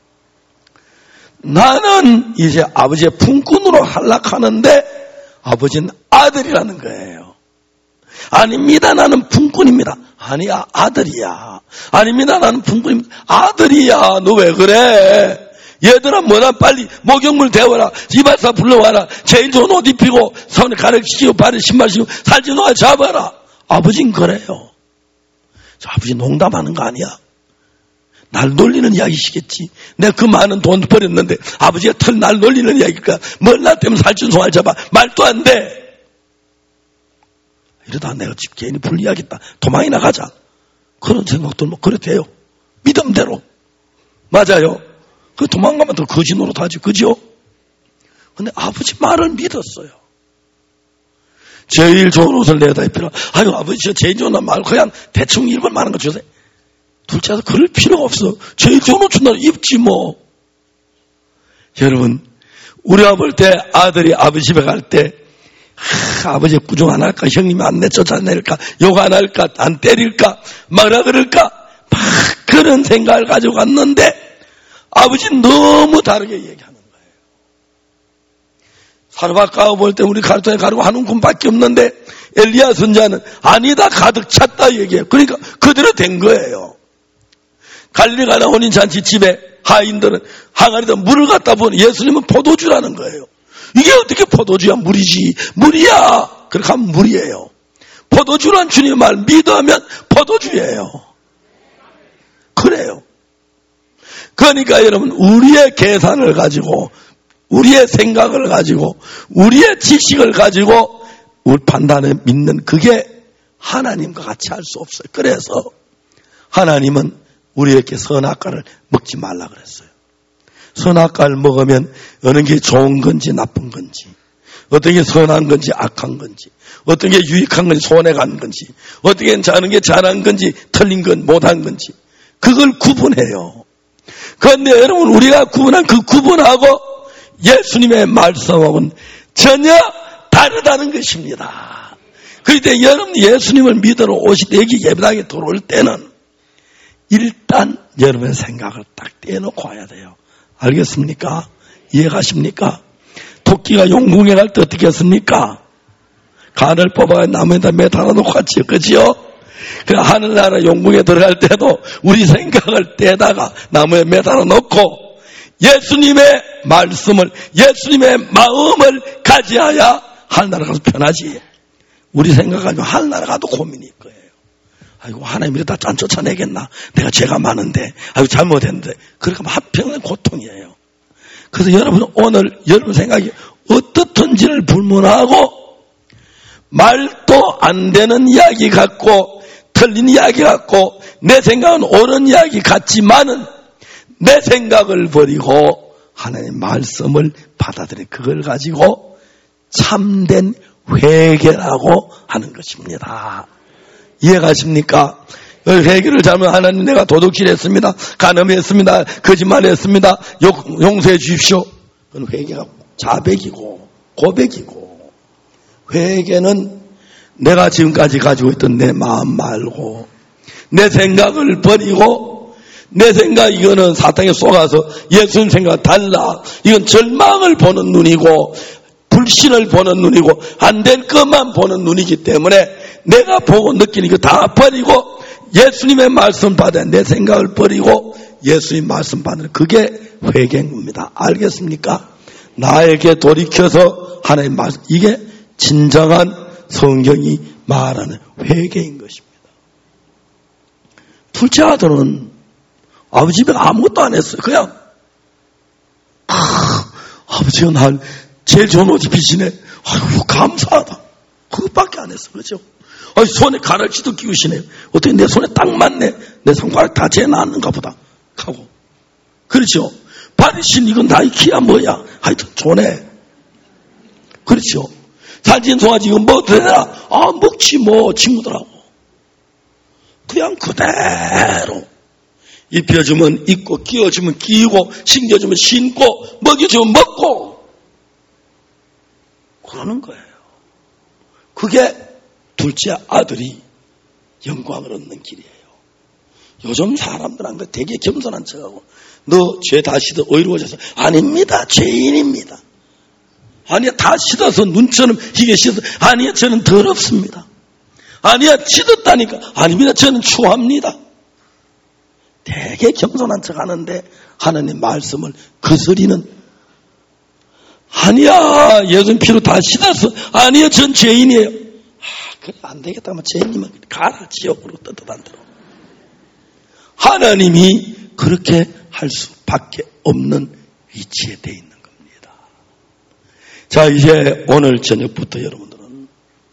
나는 이제 아버지의 품꾼으로 활락하는데 아버지는 아들이라는 거예요. 아닙니다, 나는 품꾼입니다. 아니야, 아들이야. 아닙니다, 나는 품꾼입니다. 아들이야. 너 왜 그래? 얘들아, 뭐나 빨리 목욕물 데워라. 이발사 불러와라. 제일 좋은 옷 입히고 손에 가르치고 발에 신발 신고 살찐 노아 잡아라. 아버지는 그래요. 저 아버지 농담하는 거 아니야. 날 놀리는 이야기시겠지. 내가 그 많은 돈 버렸는데 아버지가 털 날 놀리는 이야기일까? 뭘 나 때문에 살찐 소알 잡아. 말도 안 돼. 이러다 내가 집 괜히 불리하겠다. 도망이 나가자. 그런 생각도 뭐 그래도 돼요. 믿음대로. 맞아요. 그 도망가면 더 거지 노릇하지, 그죠? 근데 아버지 말을 믿었어요. 제일 좋은 옷을 내다 입히라. 아유, 아버지 저 제일 좋은 옷 말고 그냥 대충 입을 만한 거 주세요. 둘째도 그럴 필요가 없어. 제일 좋은 옷 준다 입지 뭐. 여러분, 우리가 볼 때 아들이 아버지 집에 갈 때 하, 아버지 구중 안 할까? 형님이 안 내쫓아낼까? 욕 안 할까? 안 때릴까? 뭐라 그럴까? 막 그런 생각을 가지고 갔는데 아버지는 너무 다르게 얘기하는 거예요. 사르밧 가부 볼 때 우리 가루통에 가루가 한 움큼밖에 없는데 엘리야 선자는 아니다, 가득 찼다 얘기해요. 그러니까 그대로 된 거예요. 갈릴리 가나 혼인잔치 집에 하인들은 항아리에다 물을 갖다 부은 예수님은 포도주라는 거예요. 이게 어떻게 포도주야? 물이지. 물이야. 그렇게 하면 물이에요. 포도주란 주님의 말 믿으면 포도주예요. 그래요. 그러니까 여러분, 우리의 계산을 가지고, 우리의 생각을 가지고, 우리의 지식을 가지고 우리 판단을 믿는 그게 하나님과 같이 할 수 없어요. 그래서 하나님은 우리에게 선악과를 먹지 말라 그랬어요. 선악과를 먹으면 어느 게 좋은 건지 나쁜 건지, 어떤 게 선한 건지 악한 건지, 어떤 게 유익한 건지 손해간 건지, 어떤 게 자는 게 잘한 건지 틀린 건 못한 건지, 그걸 구분해요. 그런데 여러분, 우리가 구분한 그 구분하고 예수님의 말씀하고는 전혀 다르다는 것입니다. 그럴 때 여러분, 예수님을 믿으러 오실 때 여기 예배당에 들어올 때는 일단 여러분의 생각을 딱 떼놓고 와야 돼요. 알겠습니까? 이해가십니까? 토끼가 용궁에 갈 때 어떻게 했습니까? 간을 뽑아야 나무에다 매달아 놓고 갔지요. 그지요? 그 하늘나라 용궁에 들어갈 때도 우리 생각을 떼다가 나무에 매달아 놓고 예수님의 말씀을, 예수님의 마음을 가져야 하늘나라 가서 편하지. 우리 생각하면 하늘나라 가도 고민일 거예요. 아이고, 하나님 이러다 짠 쫓아내겠나? 내가 죄가 많은데, 아이고, 잘못했는데. 그러니까 한평생 고통이에요. 그래서 여러분, 오늘 여러분 생각이 어떻든지를 불문하고 말도 안 되는 이야기 같고 틀린 이야기 같고 내 생각은 옳은 이야기 같지만은 내 생각을 버리고 하나님의 말씀을 받아들인 그걸 가지고 참된 회개라고 하는 것입니다. 이해가십니까? 회개를 잘못 하나님 내가 도둑질했습니다. 간음했습니다. 거짓말했습니다. 용서해 주십시오. 그건 회개가 자백이고 고백이고, 회개는 내가 지금까지 가지고 있던 내 마음 말고 내 생각을 버리고, 내 생각 이거는 사탕에 쏘가서 예수님 생각 달라, 이건 절망을 보는 눈이고 불신을 보는 눈이고 안 될 것만 보는 눈이기 때문에 내가 보고 느끼는 거 다 버리고 예수님의 말씀 받아 내 생각을 버리고 예수님 말씀 받는, 그게 회개인 겁니다. 알겠습니까? 나에게 돌이켜서 하나님 말씀, 이게 진정한 성경이 말하는 회개인 것입니다. 둘째 아들은 아버지 집에 아무것도 안 했어요. 그냥 아, 아버지가 날 제일 좋은 옷 입히시네. 아이고, 감사하다. 그것밖에 안 했어. 그렇죠? 아니, 손에 가락지도 끼우시네요. 어떻게 내 손에 딱 맞네. 내 손가락 다 재놨는가 보다 하고. 그렇죠? 받으신 이건 나이키야 뭐야. 하여튼 좋네. 그렇죠? 살찐 송아지 이건 뭐 되나? 아, 먹지 뭐 친구들하고. 그냥 그대로 입혀주면 입고, 끼워주면 끼우고, 신겨주면 신고, 먹여주면 먹고 그러는 거예요. 그게 둘째 아들이 영광을 얻는 길이에요. 요즘 사람들은 그 되게 겸손한 척하고 너 죄 다 씻어 의로워져서, 아닙니다. 죄인입니다. 아니야, 다 씻어서 눈처럼 희게 씻어. 아니야, 저는 더럽습니다. 아니야, 씻었다니까. 아닙니다, 저는 추합니다. 되게 겸손한 척하는데 하나님 말씀을 거스리는, 아니야, 예수님 피로 다 씻었어. 아니야, 전 죄인이에요. 아, 그래 안 되겠다. 뭐 죄인이면 가라 지옥으로 떳떳한 대로. 하나님이 그렇게 할 수밖에 없는 위치에 돼 있는 겁니다. 자, 이제 오늘 저녁부터 여러분들은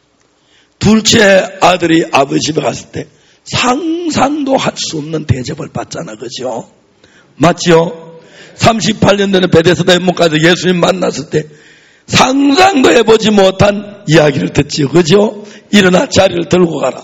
둘째 아들이 아버지 집에 갔을 때 상상도 할 수 없는 대접을 받잖아. 그죠? 맞죠? 삼십팔 년 전에 베데스다 연못가에서 예수님 만났을 때 상상도 해보지 못한 이야기를 듣지요. 그죠? 일어나 자리를 들고 가라.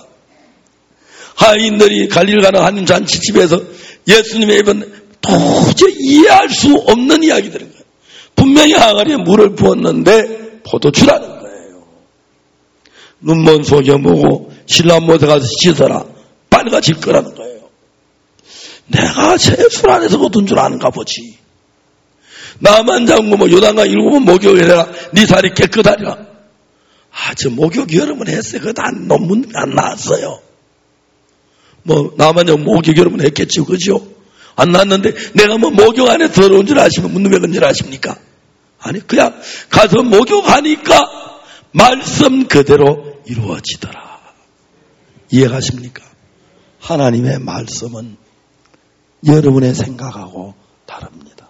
하인들이 갈릴 가는 한 잔치집에서 예수님의 입은 도저히 이해할 수 없는 이야기들인 거예요. 분명히 항아리에 물을 부었는데 포도주라는 거예요. 눈먼 속여보고 신랑 못에 가서 씻어라. 빨가 질 거라는 거예요. 내가 세술 안에서 거둔 줄 아는가 보지. 나만 잡고 뭐 요단강 일곱번 목욕해라. 네 살이 깨끗하리라. 아, 저 목욕 여러 번 했어요. 그거 다 논문 안 나왔어요. 뭐 나만 잡고 목욕 여러 번 했겠죠. 그죠? 안 나왔는데 내가 뭐 목욕 안에 더러운 줄 아시면 묻는 왜 그런 줄 아십니까? 아니, 그냥 가서 목욕하니까 말씀 그대로 이루어지더라. 이해가십니까? 하나님의 말씀은 여러분의 생각하고 다릅니다.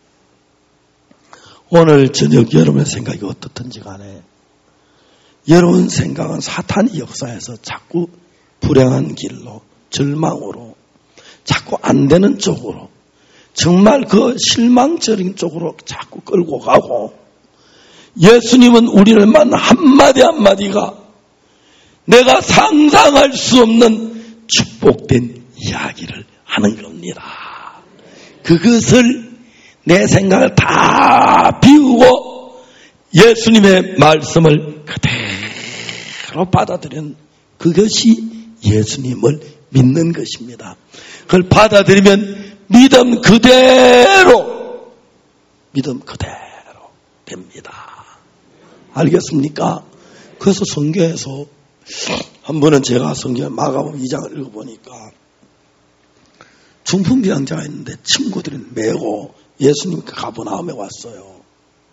오늘 저녁 여러분의 생각이 어떻든지 간에 여러분 생각은 사탄이 역사해서 자꾸 불행한 길로, 절망으로, 자꾸 안 되는 쪽으로, 정말 그 실망적인 쪽으로 자꾸 끌고 가고, 예수님은 우리를 만나 한마디 한마디가 내가 상상할 수 없는 축복된 이야기를 하는 겁니다. 그것을 내 생각을 다 비우고 예수님의 말씀을 그대로 받아들이는 그것이 예수님을 믿는 것입니다. 그걸 받아들이면 믿음 그대로, 믿음 그대로 됩니다. 알겠습니까? 그래서 성경에서 한 번은 제가 성경 마가복음 이 장을 읽어보니까 중풍병자가 있는데 친구들이 메고 예수님 가버나움에 왔어요.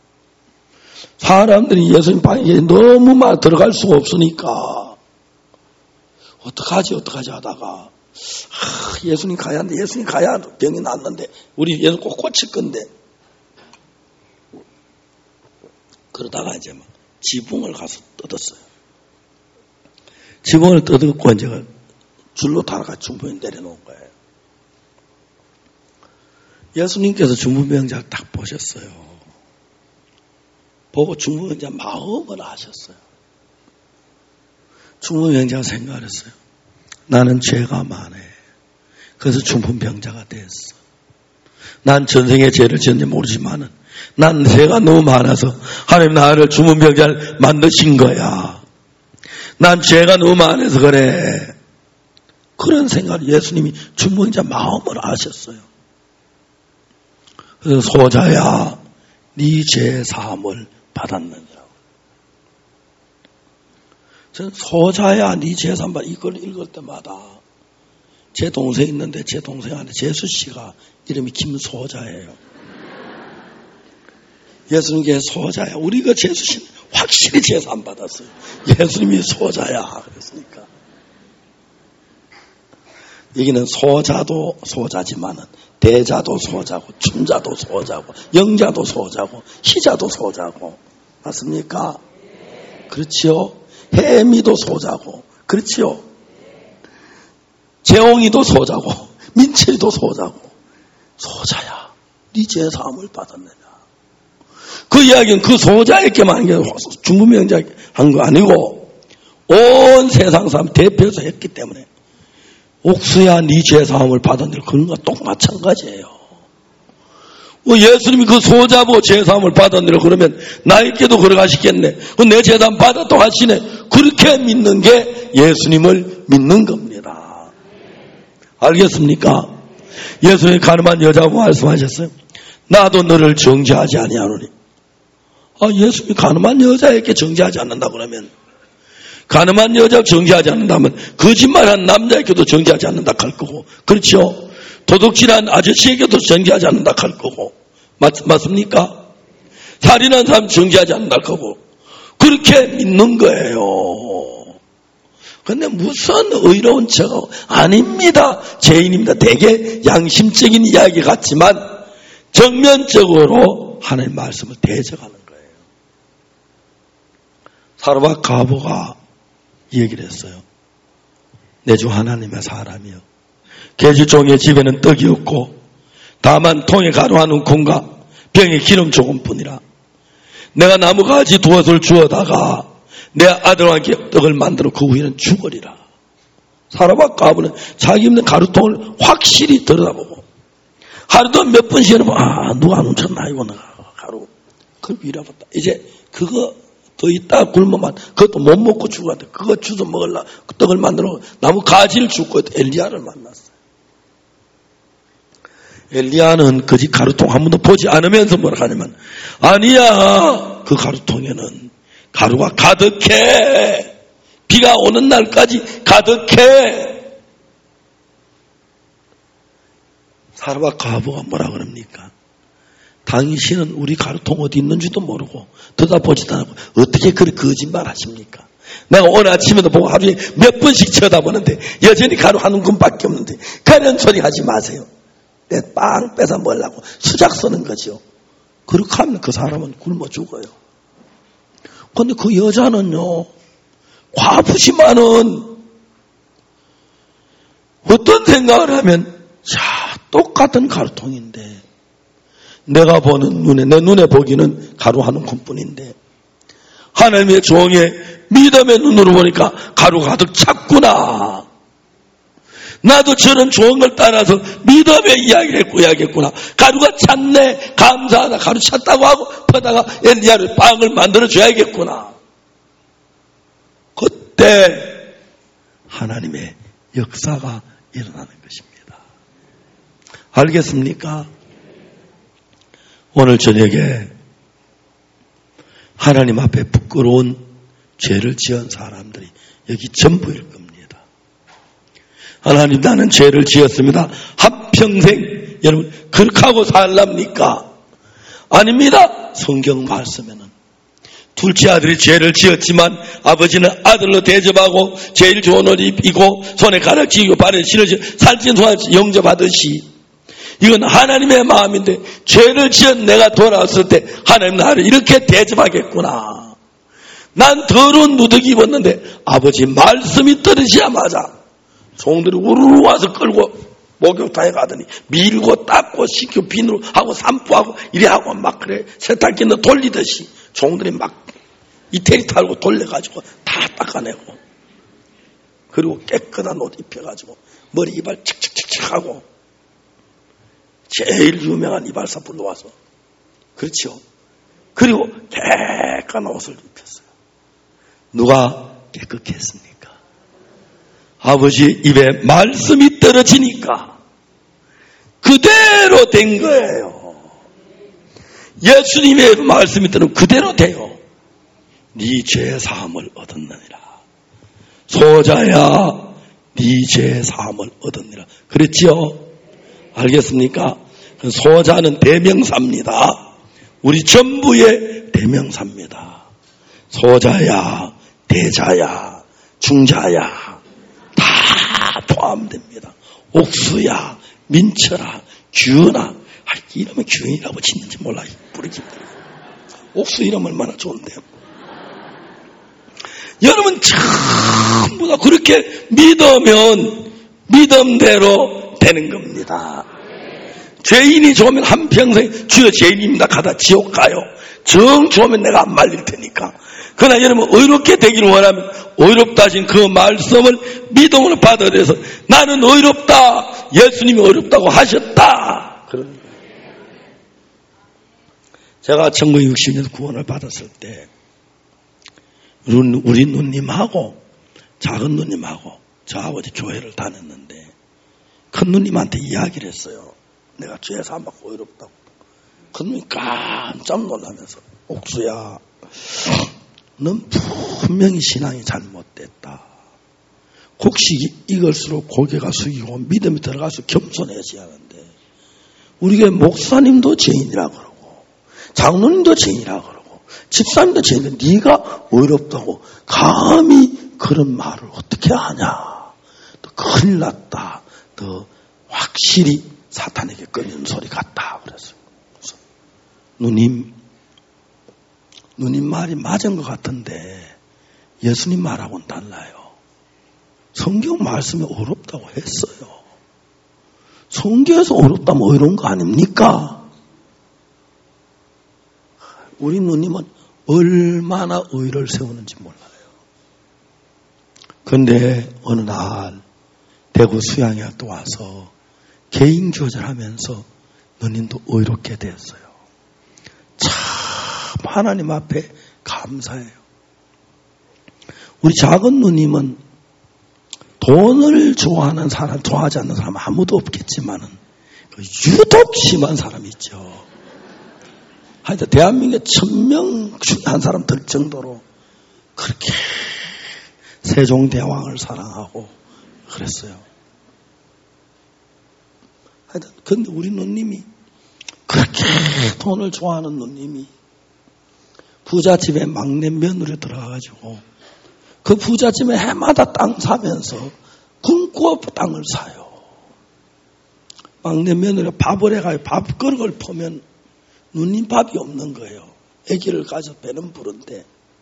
사람들이 예수님 방에 너무 막 들어갈 수가 없으니까 어떡하지 어떡하지 하다가 아, 예수님 가야 하는데 예수님 가야 병이 낫는데 우리 예수님 꼭 고칠 건데 그러다가 이제 막 지붕을 가서 뜯었어요. 지붕을 뜯었고 이제 줄로 달아가 중풍이 내려놓은 거예요. 예수님께서 중풍병자를 딱 보셨어요. 보고 중풍병자 마음을 아셨어요. 중풍병자가 생각했어요. 나는 죄가 많아. 그래서 중풍병자가 됐어. 난 전생에 죄를 지었는지 모르지만은 난 죄가 너무 많아서 하나님 나를 중풍병자를 만드신 거야. 난 죄가 너무 많아서 그래. 그런 생각을 예수님이 중풍병자 마음을 아셨어요. 그래서 소자야, 네 죄 사함을 받았느냐고. 저는 소자야, 네 죄 사함을 받 이걸 읽을 때마다 제 동생 있는데 제 동생한테 재수 씨가 이름이 김소자예요. 예수님께 소자야. 우리가 재수 씨는 확실히 죄 사함 받았어요. 예수님이 소자야. 그랬으니까. 여기는 소자도 소자지만은 대자도 소자고 춘자도 소자고 영자도 소자고 희자도 소자고 맞습니까? 그렇지요? 해미도 소자고 그렇지요? 재홍이도 소자고 민철이도 소자고 소자야 네 죄사함을 받았느냐. 그 이야기는 그 소자에게만 중풍병자 한 거 아니고 온 세상 사람 대표해서 했기 때문에 옥수야 네 죄사함을 받았느냐. 그런 거 똑 마찬가지예요. 예수님이 그 소자보 죄사함을 받았느냐 그러면 나에게도 그러가시겠네. 내 죄사함 받았다고 하시네. 그렇게 믿는 게 예수님을 믿는 겁니다. 알겠습니까? 예수님이 가늠한 여자하고 말씀하셨어요. 나도 너를 정죄하지 아니하노니. 아, 예수님이 가늠한 여자에게 정죄하지 않는다 그러면 가늠한 여자를 정죄하지 않는다면 거짓말한 남자에게도 정죄하지 않는다 할 거고 그렇죠? 도둑질한 아저씨에게도 정죄하지 않는다 할 거고 맞, 맞습니까? 살인한 사람 정죄하지 않는다 할 거고 그렇게 믿는 거예요. 그런데 무슨 의로운 척 아닙니다. 죄인입니다. 되게 양심적인 이야기 같지만 정면적으로 하나님의 말씀을 대적하는 거예요. 사르밧 가보가 이 얘기를 했어요. 내 주 하나님의 사람이요. 계집종의 집에는 떡이 없고 다만 통에 가루 한 움큼과 병에 기름 조금뿐이라. 내가 나무가지 두엇을 주어다가 내 아들과 함께 떡을 만들어 그 후에는 죽으리라. 사르밧 가부는 자기 입는 가루통을 확실히 들여다보고 하루도 몇 번씩 해보면 아 누가 훔쳤나 이거 가루 그걸 밀어봤다. 이제 그거 더 있다가 굶으면 그것도 못 먹고 죽었대. 그거 주워 먹으려 떡을 만들어 나무 가지를 줍고 엘리야를 만났어요. 엘리야는 그 집 가루통 한 번도 보지 않으면서 뭐라 하냐면 아니야 그 가루통에는 가루가 가득해. 비가 오는 날까지 가득해. 사르밧 가부가 뭐라 그럽니까? 당신은 우리 가루통 어디 있는지도 모르고 들여다보지도 않고 어떻게 그렇게 거짓말 하십니까? 내가 오늘 아침에도 보고 하루에 몇 번씩 쳐다보는데 여전히 가루 한 움큼밖에 없는데 그런 소리 하지 마세요. 내 빵 뺏어 먹으려고 수작 쓰는 거죠. 그렇게 하면 그 사람은 굶어 죽어요. 그런데 그 여자는요 과부지만은 어떤 생각을 하면 똑같은 가루통인데 내가 보는 눈에, 내 눈에 보기는 가루 한 움큼뿐인데 하나님의 종의 믿음의 눈으로 보니까 가루 가득 찼구나. 나도 저런 좋은 걸 따라서 믿음의 이야기를 했고 이야기했구나. 가루가 찼네. 감사하다. 가루 찼다고 하고 퍼다가 엘리야를 빵을 만들어줘야겠구나. 그때 하나님의 역사가 일어나는 것입니다. 알겠습니까? 오늘 저녁에 하나님 앞에 부끄러운 죄를 지은 사람들이 여기 전부일 겁니다. 하나님, 나는 죄를 지었습니다. 한평생 여러분 그렇게 하고 살랍니까? 아닙니다. 성경 말씀에는 둘째 아들이 죄를 지었지만 아버지는 아들로 대접하고 제일 좋은 옷을 입히고 손에 가락 쥐고 발에 신어서 살찐 소와 영접하듯이 이건 하나님의 마음인데 죄를 지은 내가 돌아왔을 때 하나님 나를 이렇게 대접하겠구나. 난 더러운 누더기 입었는데 아버지 말씀이 떨어지자마자 종들이 우르르 와서 끌고 목욕탕에 가더니 밀고 닦고 씻고 비누로 하고 산부하고 이래 하고 막 그래 세탁기는 돌리듯이 종들이 막 이태리 탈고 돌려가지고 다 닦아내고 그리고 깨끗한 옷 입혀가지고 머리 이발 칙칙칙칙 하고 제일 유명한 이발사 불러와서 그렇죠. 그리고 깨끗한 옷을 입혔어요. 누가 깨끗게 했습니까? 아버지 입에 말씀이 떨어지니까 그대로 된 거예요. 예수님의 말씀이 떨어지면 그대로 돼요. 네 죄 사함을 얻었느니라. 소자야 네 죄 사함을 얻었느니라. 그랬지요? 알겠습니까? 소자는 대명사입니다. 우리 전부의 대명사입니다. 소자야, 대자야, 중자야 다 포함됩니다. 옥수야, 민철아, 규은아. 이름은 규은이라고 짓는지 몰라. 부르지. 옥수 이름 얼마나 좋은데요. 여러분 전부 다 그렇게 믿으면 믿음대로 되는 겁니다. 죄인이 좋으면 한평생 주여 죄인입니다 가다 지옥 가요. 정 좋으면 내가 안 말릴 테니까. 그러나 여러분 의롭게 되기를 원하면 의롭다 하신 그 말씀을 믿음으로 받아들여서 나는 의롭다. 예수님이 의롭다고 하셨다. 그런 거예요. 제가 천구백육십 년 구원을 받았을 때 우리 누님하고 작은 누님하고 저 아버지 교회를 다녔는데 큰 누님한테 이야기를 했어요. 내가 죄 사함받고 의롭다고. 큰 누님이 깜짝 놀라면서 옥수야 넌 분명히 신앙이 잘못됐다. 곡식이 익을수록 고개가 숙이고 믿음이 들어갈수록 겸손해져야 하는데 우리 교회 목사님도 죄인이라고 그러고 장로님도 죄인이라고 그러고 집사님도 죄인인데 네가 의롭다고 감히 그런 말을 어떻게 하냐. 너 큰일 났다. 너 확실히 사탄에게 끌리는 소리 같다. 그랬어요. 그래서 누님 누님 말이 맞은 것 같은데 예수님 말하고는 달라요. 성경 말씀에 어렵다고 했어요. 성경에서 어렵다면 어려운 거 아닙니까? 우리 누님은 얼마나 의를 세우는지 몰라요. 그런데 어느 날 대구 수양에 또 와서 개인 교절하면서 누님도 의롭게 됐어요. 참 하나님 앞에 감사해요. 우리 작은 누님은 돈을 좋아하는 사람, 좋아하지 않는 사람 아무도 없겠지만은 유독 심한 사람이 있죠. 하여튼 대한민국에 천 명 중에 한 사람 될 정도로 그렇게 세종대왕을 사랑하고 그랬어요. 하여튼 근데 우리 누님이 그렇게 돈을 좋아하는 누님이 부잣집에 막내 며느리로 들어가가지고 그 부잣집에 해마다 땅 사면서 굶고 땅을 사요. 막내 며느리가 밥을 해가지고 밥그릇을 퍼면 누님 밥이 없는 거예요. 아기를 가져 배는 부른데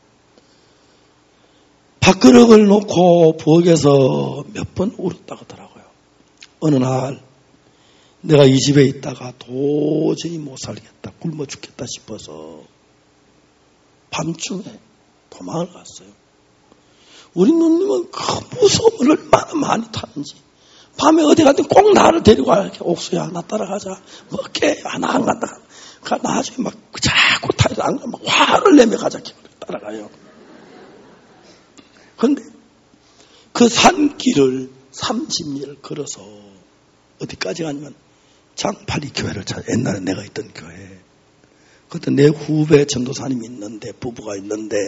밥그릇을 놓고 부엌에서 몇 번 울었다고 하더라고요. 어느 날 내가 이 집에 있다가 도저히 못 살겠다, 굶어 죽겠다 싶어서 밤중에 도망을 갔어요. 우리 누님은 그 무서움을 얼마나 많이 타는지 밤에 어디 가든 꼭 나를 데리고 가요. 옥수야 나 따라가자. 뭐 깨? 아, 나 안 간다. 나중에 막 자꾸 타이를 안 가면 막 화를 내며 가자. 따라가요. 그런데 그 산길을 삼십 리를 걸어서 어디까지 가냐면 장팔이 교회를 찾아. 옛날에 내가 있던 교회. 그때 내 후배 전도사님이 있는데 부부가 있는데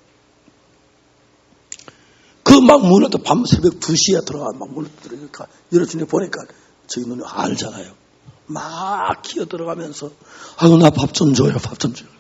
그 막 문을 또 밤 새벽 두 시에 들어가 막 문을 들어가니까 열어주니 보니까 저희 눈이 알잖아요. 막 기어 들어가면서 아유 나 밥 좀 줘요, 밥 좀 줘요.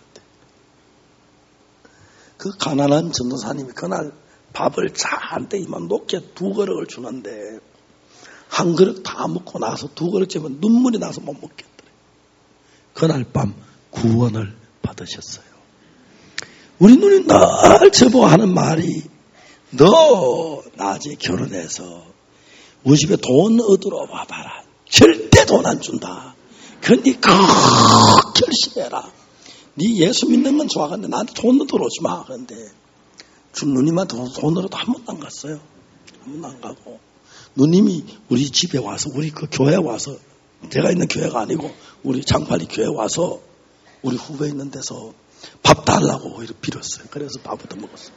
그 가난한 전도사님이 그날 밥을 잔뜩 이만 높게 두 그릇을 주는데 한 그릇 다 먹고 나서 두 그릇째면 눈물이 나서 못 먹겠더래. 그날 밤 구원을 받으셨어요. 우리 누님 늘 저보고 하는 말이 너 낮에 결혼해서 우리 집에 돈 얻으러 와봐라. 절대 돈 안 준다. 그런데 꼭 결심해라. 네 예수 믿는 건 좋아하는데 나한테 돈 들어오지 마. 그런데 준 누님한테 돈으로도 한 번도 안 갔어요. 한 번도 안 가고 누님이 우리 집에 와서 우리 그 교회에 와서 제가 있는 교회가 아니고 우리 장팔이 교회에 와서 우리 후배 있는 데서 밥 달라고 이렇게 빌었어요. 그래서 밥부터 먹었어요.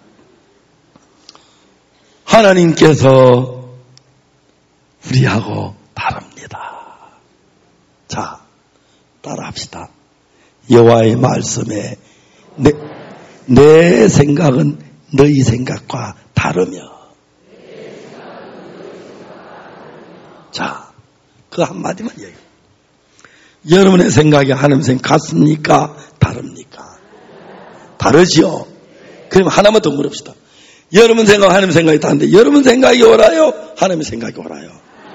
하나님께서 우리하고 다릅니다. 자, 따라합시다. 여호와의 말씀에 내, 내 생각은 너희 생각과 다르며. 자, 그 한마디만 얘기해요. 여러분의 생각이 하나님 생각 같습니까? 다릅니까? 다르죠? 그럼 하나만 더 물읍시다. 여러분 생각, 하나님 생각이 다른데 여러분 생각이 옳아요? 하나님 생각이 옳아요?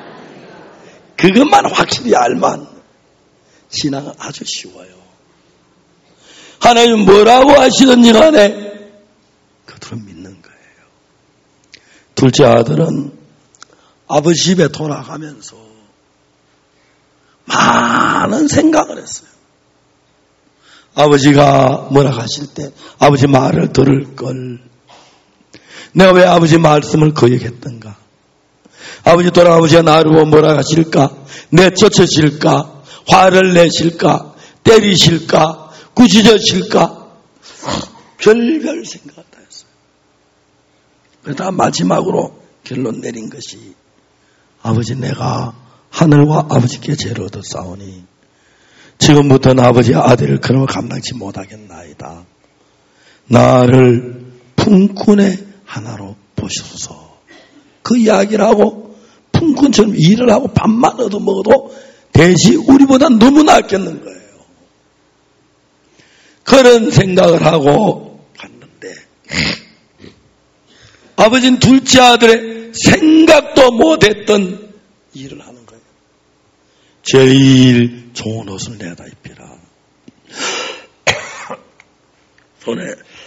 그것만 확실히 알면 신앙은 아주 쉬워요. 하나님 뭐라고 하시든지 간에 그들은 믿는 거예요. 둘째 아들은 아버지 집에 돌아가면서 많은 생각을 했어요. 아버지가 뭐라 하실 때 아버지 말을 들을 걸. 내가 왜 아버지 말씀을 거역했던가? 아버지 돌아가 아버지가 나를 보고 뭐라 하실까? 내쫓으실까? 화를 내실까? 때리실까? 꾸짖으실까? 별별 생각을 다 했어요. 그러다 마지막으로 결론 내린 것이 아버지 내가 하늘과 아버지께 죄를 얻어 싸우니 지금부터는 아버지의 아들을 그러면 감당치 못하겠나이다. 나를 품꾼의 하나로 보셔서 그 이야기를 하고 품꾼처럼 일을 하고 밥만 얻어 먹어도 대시 우리보다 너무 낫겠는 거예요. 그런 생각을 하고 갔는데 아버지는 둘째 아들의 생각도 못했던 일을 하는 거예요. 제일 좋은 옷을 내다 입히라. 손에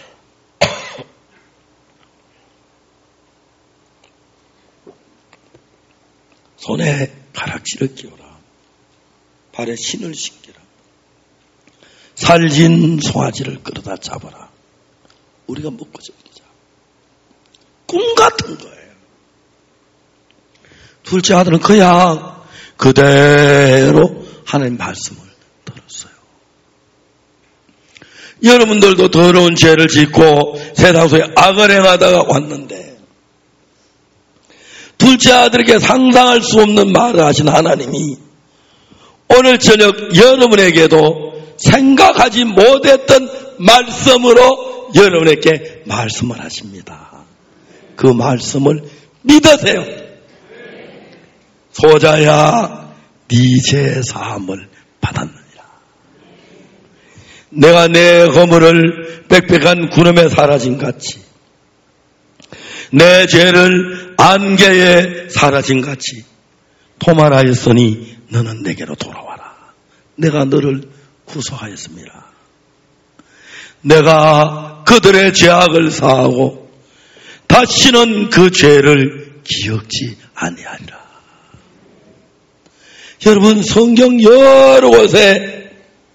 손에 가락지를 끼워라. 발에 신을 신기라. 살진 송아지를 끌어다 잡아라. 우리가 먹고 즐기자. 꿈 같은 거예요. 둘째 아들은 그냥 그대로 하나님 말씀을 들었어요. 여러분들도 더러운 죄를 짓고 세상 속에 악을 행하다가 왔는데 둘째 아들에게 상상할 수 없는 말을 하신 하나님이 오늘 저녁 여러분에게도 생각하지 못했던 말씀으로 여러분에게 말씀을 하십니다. 그 말씀을 믿으세요. 소자야 네 죄 사함을 받았느니라. 내가 내 허물을 빽빽한 구름에 사라진 같이 내 죄를 안개에 사라진 같이 도말하였으니 너는 내게로 돌아와라. 내가 너를 구속하였습니다. 내가 그들의 죄악을 사하고 다시는 그 죄를 기억지 아니하리라. 여러분, 성경 여러 곳에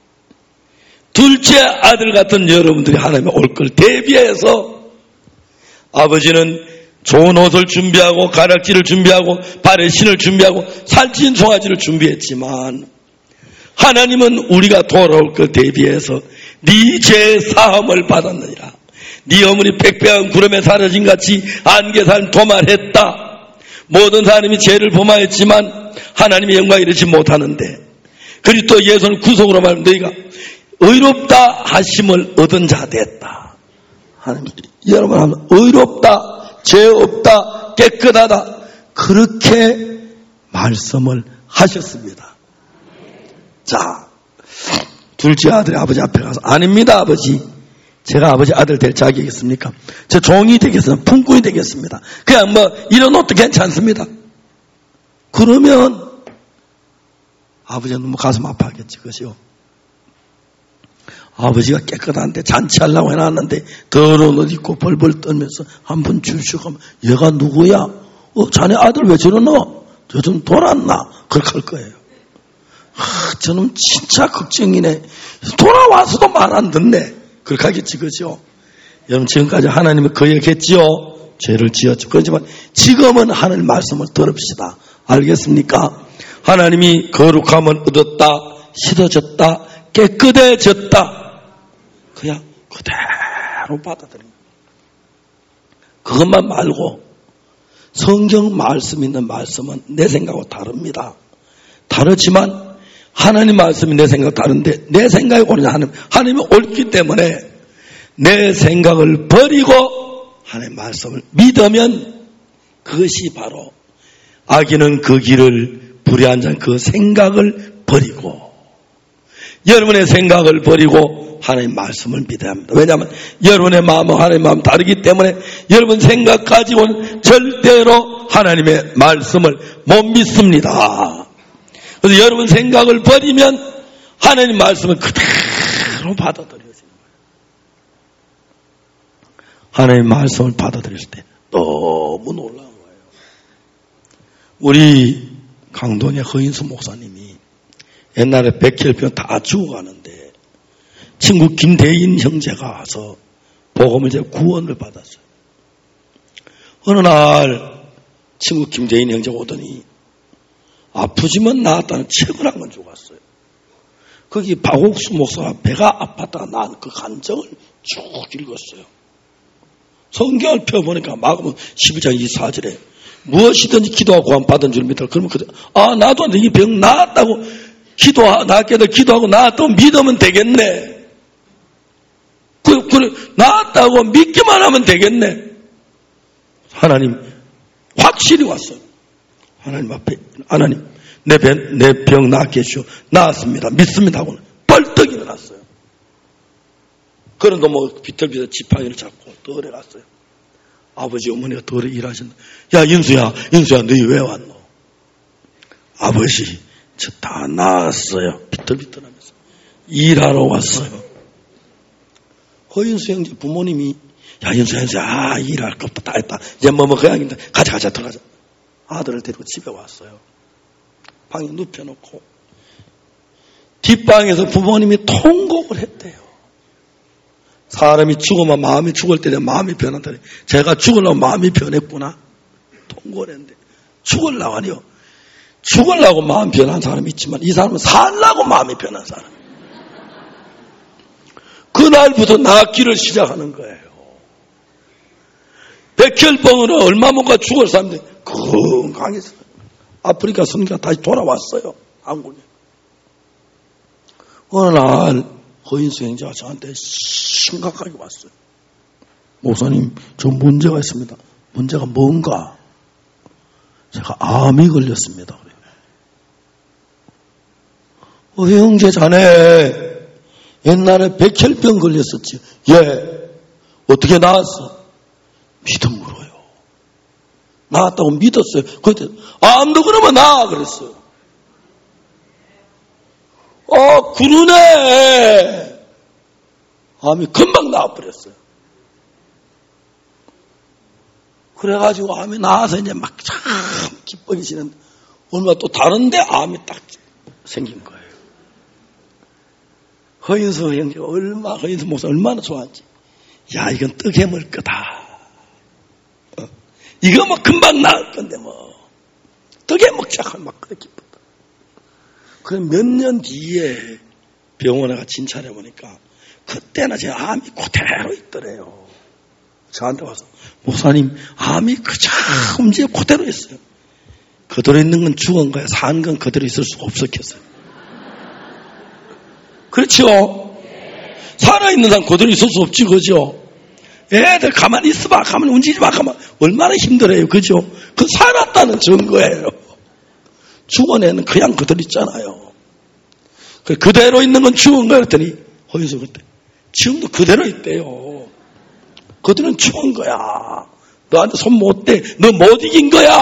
둘째 아들 같은 여러분들이 하나님의 올 걸 대비해서 아버지는 좋은 옷을 준비하고 가락지를 준비하고 발에 신을 준비하고 살찐 송아지를 준비했지만 하나님은 우리가 돌아올 걸 대비해서 네 죄 사함을 받았느니라. 네 어머니 백배한 구름에 사라진 같이 안개산 도말했다. 모든 사람이 죄를 범하였지만 하나님의 영광에 이르지 못하는데 그리스도 예수는 구속으로 말하면 너희가 의롭다 하심을 얻은 자 됐다. 하나님, 여러분 하면 의롭다, 죄 없다, 깨끗하다 그렇게 말씀을 하셨습니다. 자, 둘째 아들이 아버지 앞에 가서 아닙니다 아버지, 제가 아버지 아들 될 자격이 있습니까? 저 종이 되겠습니다. 품꾼이 되겠습니다. 그냥 뭐 이런 옷도 괜찮습니다. 그러면 아버지는 너무 가슴 아파하겠지, 그것이요. 아버지가 깨끗한데 잔치하려고 해놨는데 더러운 옷 입고 벌벌 떨면서 한 번 주시고 하면 얘가 누구야? 어, 자네 아들 왜 저러노? 저 좀 돌았나? 그렇게 할 거예요. 아, 저는 진짜 걱정이네. 돌아와서도 말 안 듣네. 그렇게 하겠지, 그죠? 여러분, 지금까지 하나님이 거역했지요? 죄를 지었죠. 그렇지만 지금은 하나님 말씀을 들읍시다. 알겠습니까? 하나님이 거룩함을 얻었다, 씻어졌다, 깨끗해졌다. 그냥 그대로 받아들입니다. 그것만 말고 성경 말씀 있는 말씀은 내 생각하고 다릅니다. 다르지만 하나님 말씀이 내 생각 다른데 내 생각이 옳으냐 하나님, 하나님이 옳기 때문에 내 생각을 버리고 하나님의 말씀을 믿으면 그것이 바로 악인은 그 길을 불의한 자는 그 생각을 버리고 여러분의 생각을 버리고 하나님의 말씀을 믿어야 합니다. 왜냐하면 여러분의 마음은 하나님의 마음 다르기 때문에 여러분 생각 가지고는 절대로 하나님의 말씀을 못 믿습니다. 그래서 여러분 생각을 버리면 하나님 말씀을 그대로 받아들여지는 거예요. 하나님 말씀을 받아들일 때 너무 놀라운 거예요. 우리 강동의 허인수 목사님이 옛날에 백혈병 다 죽어가는데 친구 김대인 형제가 와서 복음을 제가 구원을 받았어요. 어느 날 친구 김대인 형제가 오더니 아프지만 나았다는 책을 한 권 주고 왔어요. 거기 박옥수 목사가 배가 아팠다가 난 그 간증을 쭉 읽었어요. 성경을 펴보니까 마가복음 십일 장 이십사 절에 무엇이든지 기도하고 구원 받은 줄 믿으라. 그러면 그때 아 나도 이 병 나았다고 기도하 낫게도 기도하고 나았다고 믿으면 되겠네. 그, 그래 나았다고 믿기만 하면 되겠네. 하나님 확실히 왔어요. 하나님 앞에 하나님 내 병 낫게 해주시오. 나았습니다. 믿습니다 하고는 벌떡 일어났어요. 그런데 뭐 비틀비틀 지팡이를 잡고 덜에 갔어요. 아버지 어머니가 덜에 일하신다. 야 인수야 인수야 너희 왜 왔노? 아버지 저 다 나았어요. 비틀비틀하면서 일하러 왔어요. 허인수 형제 부모님이 야 인수야 인수야 아 일할 거 없다 다 했다. 이제 뭐 먹어야 하겠다. 가자 가자 들어가자. 아들을 데리고 집에 왔어요. 방에 눕혀놓고 뒷방에서 부모님이 통곡을 했대요. 사람이 죽으면 마음이 죽을 때 마음이 변한다. 제가 죽으려고 마음이 변했구나. 통곡을 했는데 죽으려고 아니요. 죽으려고 마음 변한 사람이 있지만 이 사람은 살려고 마음이 변한 사람. 그날부터 낫기를 시작하는 거예요. 백혈병으로 얼마 못 가 죽을 사람들이 건강해서 아프리카 선교가 다시 돌아왔어요. 한국에. 어느 날 허인수 형제가 저한테 심각하게 왔어요. 목사님 저 문제가 있습니다. 문제가 뭔가? 제가 암이 걸렸습니다. 어, 형제 자네 옛날에 백혈병 걸렸었지. 예. 어떻게 나았어? 믿음으로요. 나았다고 믿었어요. 그때 암도 그러면 나아 그랬어요. 어 그러네. 암이 금방 나아버렸어요. 그래가지고 암이 나아서 이제 막 참 기뻐지시는데 얼마 또 다른데 암이 딱 생긴 거예요. 허인수 형제가 얼마, 허인수 목사 얼마나 좋아하는지. 야, 이건 떡 해물 거다. 어. 이거 뭐 금방 나을 건데 뭐. 떡 해먹자 하면 막 그렇게 기쁘다. 그럼 몇 년 뒤에 병원에 가 진찰해 보니까 그때나 제 암이 그대로 있더래요. 저한테 와서 목사님 암이 그저 움직여 그대로 있어요. 그대로 있는 건 죽은 거야. 산 건 그대로 있을 수가 없었겠어요. 그렇죠? 살아있는 사람 그대로 있을 수 없지, 그죠? 애들 가만히 있어봐, 가만히 움직이지 마, 가만 얼마나 힘들어요, 그죠? 그 살았다는 증거예요. 죽은 애는 그냥 그대로 있잖아요. 그대로 있는 건 죽은 거야 그랬더니 거기서 그때 지금도 그대로 있대요. 그들은 죽은 거야. 너한테 손 못 대. 너 못 이긴 거야.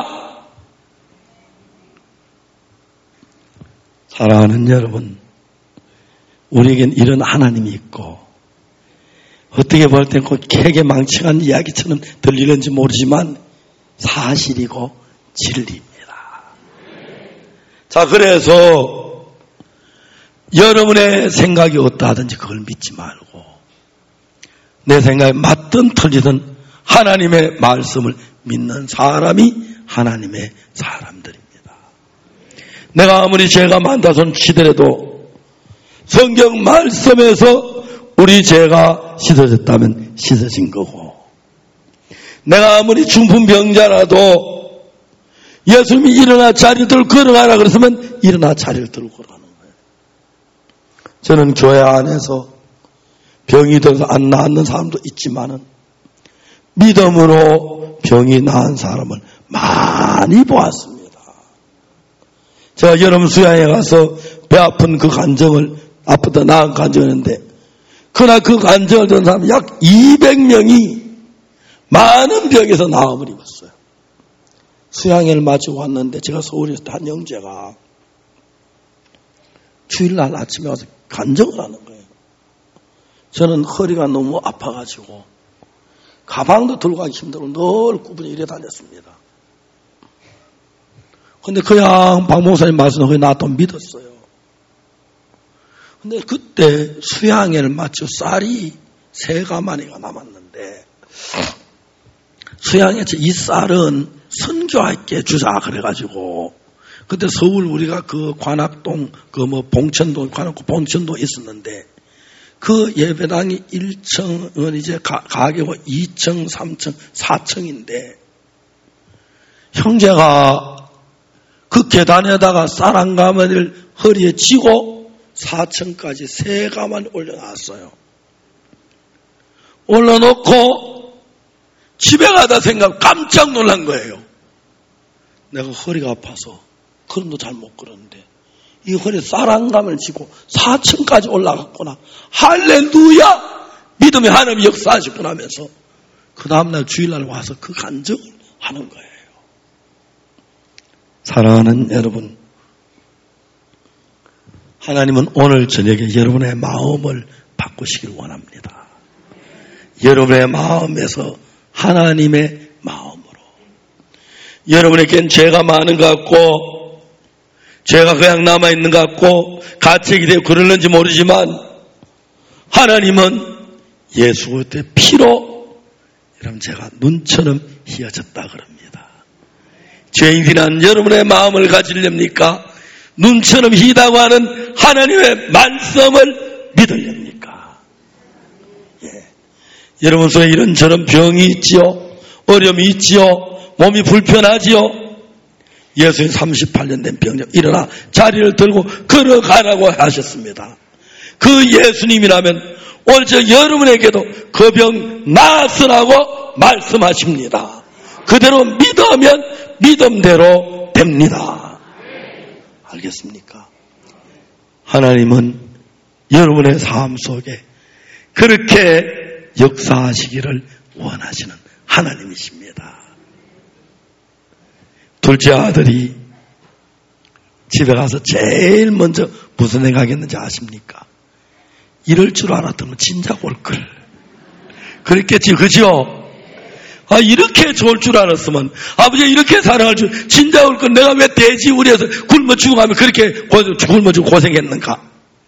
사랑하는 여러분, 우리에겐 이런 하나님이 있고 어떻게 볼 땐 그 개게 망측한 이야기처럼 들리는지 모르지만 사실이고 진리입니다. 자, 그래서 여러분의 생각이 어떠하든지 그걸 믿지 말고 내 생각에 맞든 틀리든 하나님의 말씀을 믿는 사람이 하나님의 사람들입니다. 내가 아무리 죄가 많다 손 치더라도 성경 말씀에서 우리 죄가 씻어졌다면 씻어진 거고, 내가 아무리 중풍병자라도 예수님이 일어나 자리를 들고 걸어가라 그랬으면 일어나 자리를 들고 걸어가는 거예요. 저는 교회 안에서 병이 들어서 안 낫는 사람도 있지만은 믿음으로 병이 나은 사람을 많이 보았습니다. 제가 여름 수양에 가서 배 아픈 그 간증을, 아프다 나은 간증을 했는데, 그러나 그 간증을 들은 사람 약 이백 명이 많은 병에서 나음을 입었어요. 수양회를 마치고 왔는데 제가 서울에 있을 때 한 형제가 주일날 아침에 와서 간증을 하는 거예요. 저는 허리가 너무 아파가지고 가방도 들고 가기 힘들고 늘 구분이 이래 다녔습니다. 근데 그냥 박 목사님 말씀을 거의 나도 믿었어요. 근데 그때 수양회를 마치고 쌀이 세 가마니가 남았는데, 수양회에서 이 쌀은 선교할게 주자 그래가지고, 그때 서울 우리가 그 관악동 그 뭐 봉천동 관악구 봉천동 있었는데, 그 예배당이 일 층은 이제 가, 가격은 이 층, 삼 층, 사 층인데 형제가 그 계단에다가 쌀 한 가마니를 허리에 쥐고 사 층까지 세 가마니 올려놨어요. 올려놓고 집에 가다 생각 깜짝 놀란 거예요. 내가 허리가 아파서 걸음도 잘 못 걸었는데 이 허리에 쌀 한 가마를 쥐고 사 층까지 올라갔구나. 할렐루야! 믿음의 하나님이 역사하셨구나 하면서 그 다음날 주일날 와서 그 간증을 하는 거예요. 사랑하는 여러분, 하나님은 오늘 저녁에 여러분의 마음을 바꾸시길 원합니다. 여러분의 마음에서 하나님의 마음으로. 여러분에겐 죄가 많은 것 같고 죄가 그냥 남아있는 것 같고 가책이 되고 그러는지 모르지만 하나님은 예수 그리스도의 피로 여러분 제가 눈처럼 희어졌다 그럽니다. 죄인이란 여러분의 마음을 가지렵니까? 눈처럼 희다고 하는 하나님의 말씀을 믿으렵니까? 예. 여러분 속에 이런저런 병이 있지요, 어려움이 있지요, 몸이 불편하지요. 예수님 삼십팔 년 된 병력 일어나 자리를 들고 걸어가라고 하셨습니다. 그 예수님이라면 오늘 저 여러분에게도 그 병 나으라고 말씀하십니다. 그대로 믿으면 믿음대로 됩니다. 알겠습니까? 하나님은 여러분의 삶 속에 그렇게 역사하시기를 원하시는 하나님이십니다. 둘째 아들이 집에 가서 제일 먼저 무슨 생각했는지 아십니까? 이럴 줄 알았더니 진작 올걸. 그랬겠지, 그죠? 아, 이렇게 좋을 줄 알았으면, 아버지가 이렇게 사랑할 줄, 진작 올 건 내가 왜 돼지 우리에서 굶어 죽어가면 그렇게 굶어 죽고 고생했는가?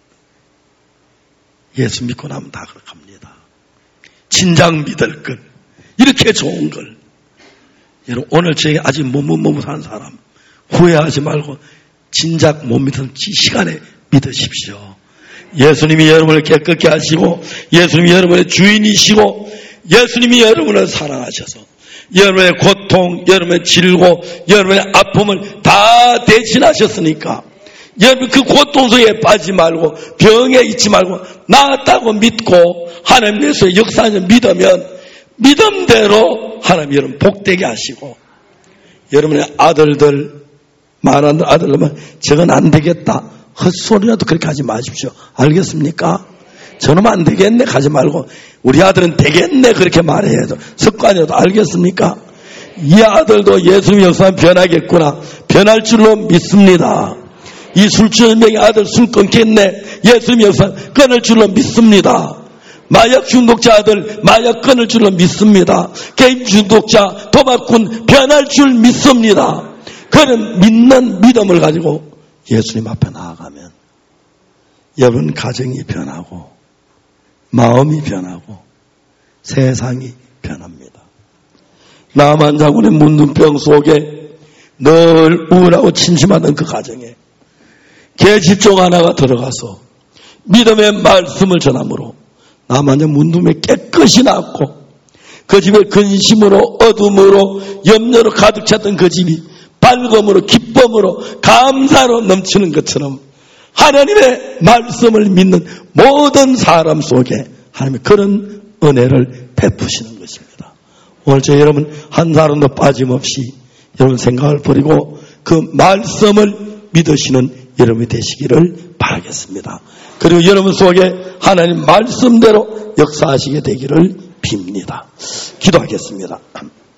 예수 믿고 나면 다 그렇게 합니다. 진작 믿을 것, 이렇게 좋은 걸. 여러분, 오늘 저에게 아직 머뭇머뭇 한 사람, 후회하지 말고, 진작 못 믿은 시간에 믿으십시오. 예수님이 여러분을 깨끗게 하시고, 예수님이 여러분의 주인이시고, 예수님이 여러분을 사랑하셔서 여러분의 고통, 여러분의 질고, 여러분의 아픔을 다 대신하셨으니까 여러분 그 고통 속에 빠지지 말고 병에 있지 말고 나았다고 믿고 하나님께서 역사하는 믿으면 믿음대로 하나님 여러분 복되게 하시고, 여러분의 아들들 말하는 아들들만 저건 안 되겠다 헛소리라도 그렇게 하지 마십시오. 알겠습니까? 저놈 안 되겠네 가지 말고 우리 아들은 되겠네 그렇게 말해야 돼. 습관이라도. 알겠습니까? 이 아들도 예수님 역사는 변하겠구나, 변할 줄로 믿습니다. 이 술주정뱅이 아들 술 끊겠네, 예수님 역사 끊을 줄로 믿습니다. 마약 중독자 아들 마약 끊을 줄로 믿습니다. 게임 중독자 도박꾼 변할 줄 믿습니다. 그런 믿는 믿음을 가지고 예수님 앞에 나아가면 여러분 가정이 변하고 마음이 변하고 세상이 변합니다. 남한 장군의 문둥병 속에 늘 우울하고 침침하던 그 가정에 계집종 하나가 들어가서 믿음의 말씀을 전함으로 남한 장 문둥병이 깨끗이 낫고 그 집에 근심으로 어둠으로 염려로 가득 찼던 그 집이 밝음으로 기쁨으로 감사로 넘치는 것처럼 하나님의 말씀을 믿는 모든 사람 속에 하나님의 그런 은혜를 베푸시는 것입니다. 오늘 저 여러분 한 사람도 빠짐없이 여러분 생각을 버리고 그 말씀을 믿으시는 여러분이 되시기를 바라겠습니다. 그리고 여러분 속에 하나님 말씀대로 역사하시게 되기를 빕니다. 기도하겠습니다.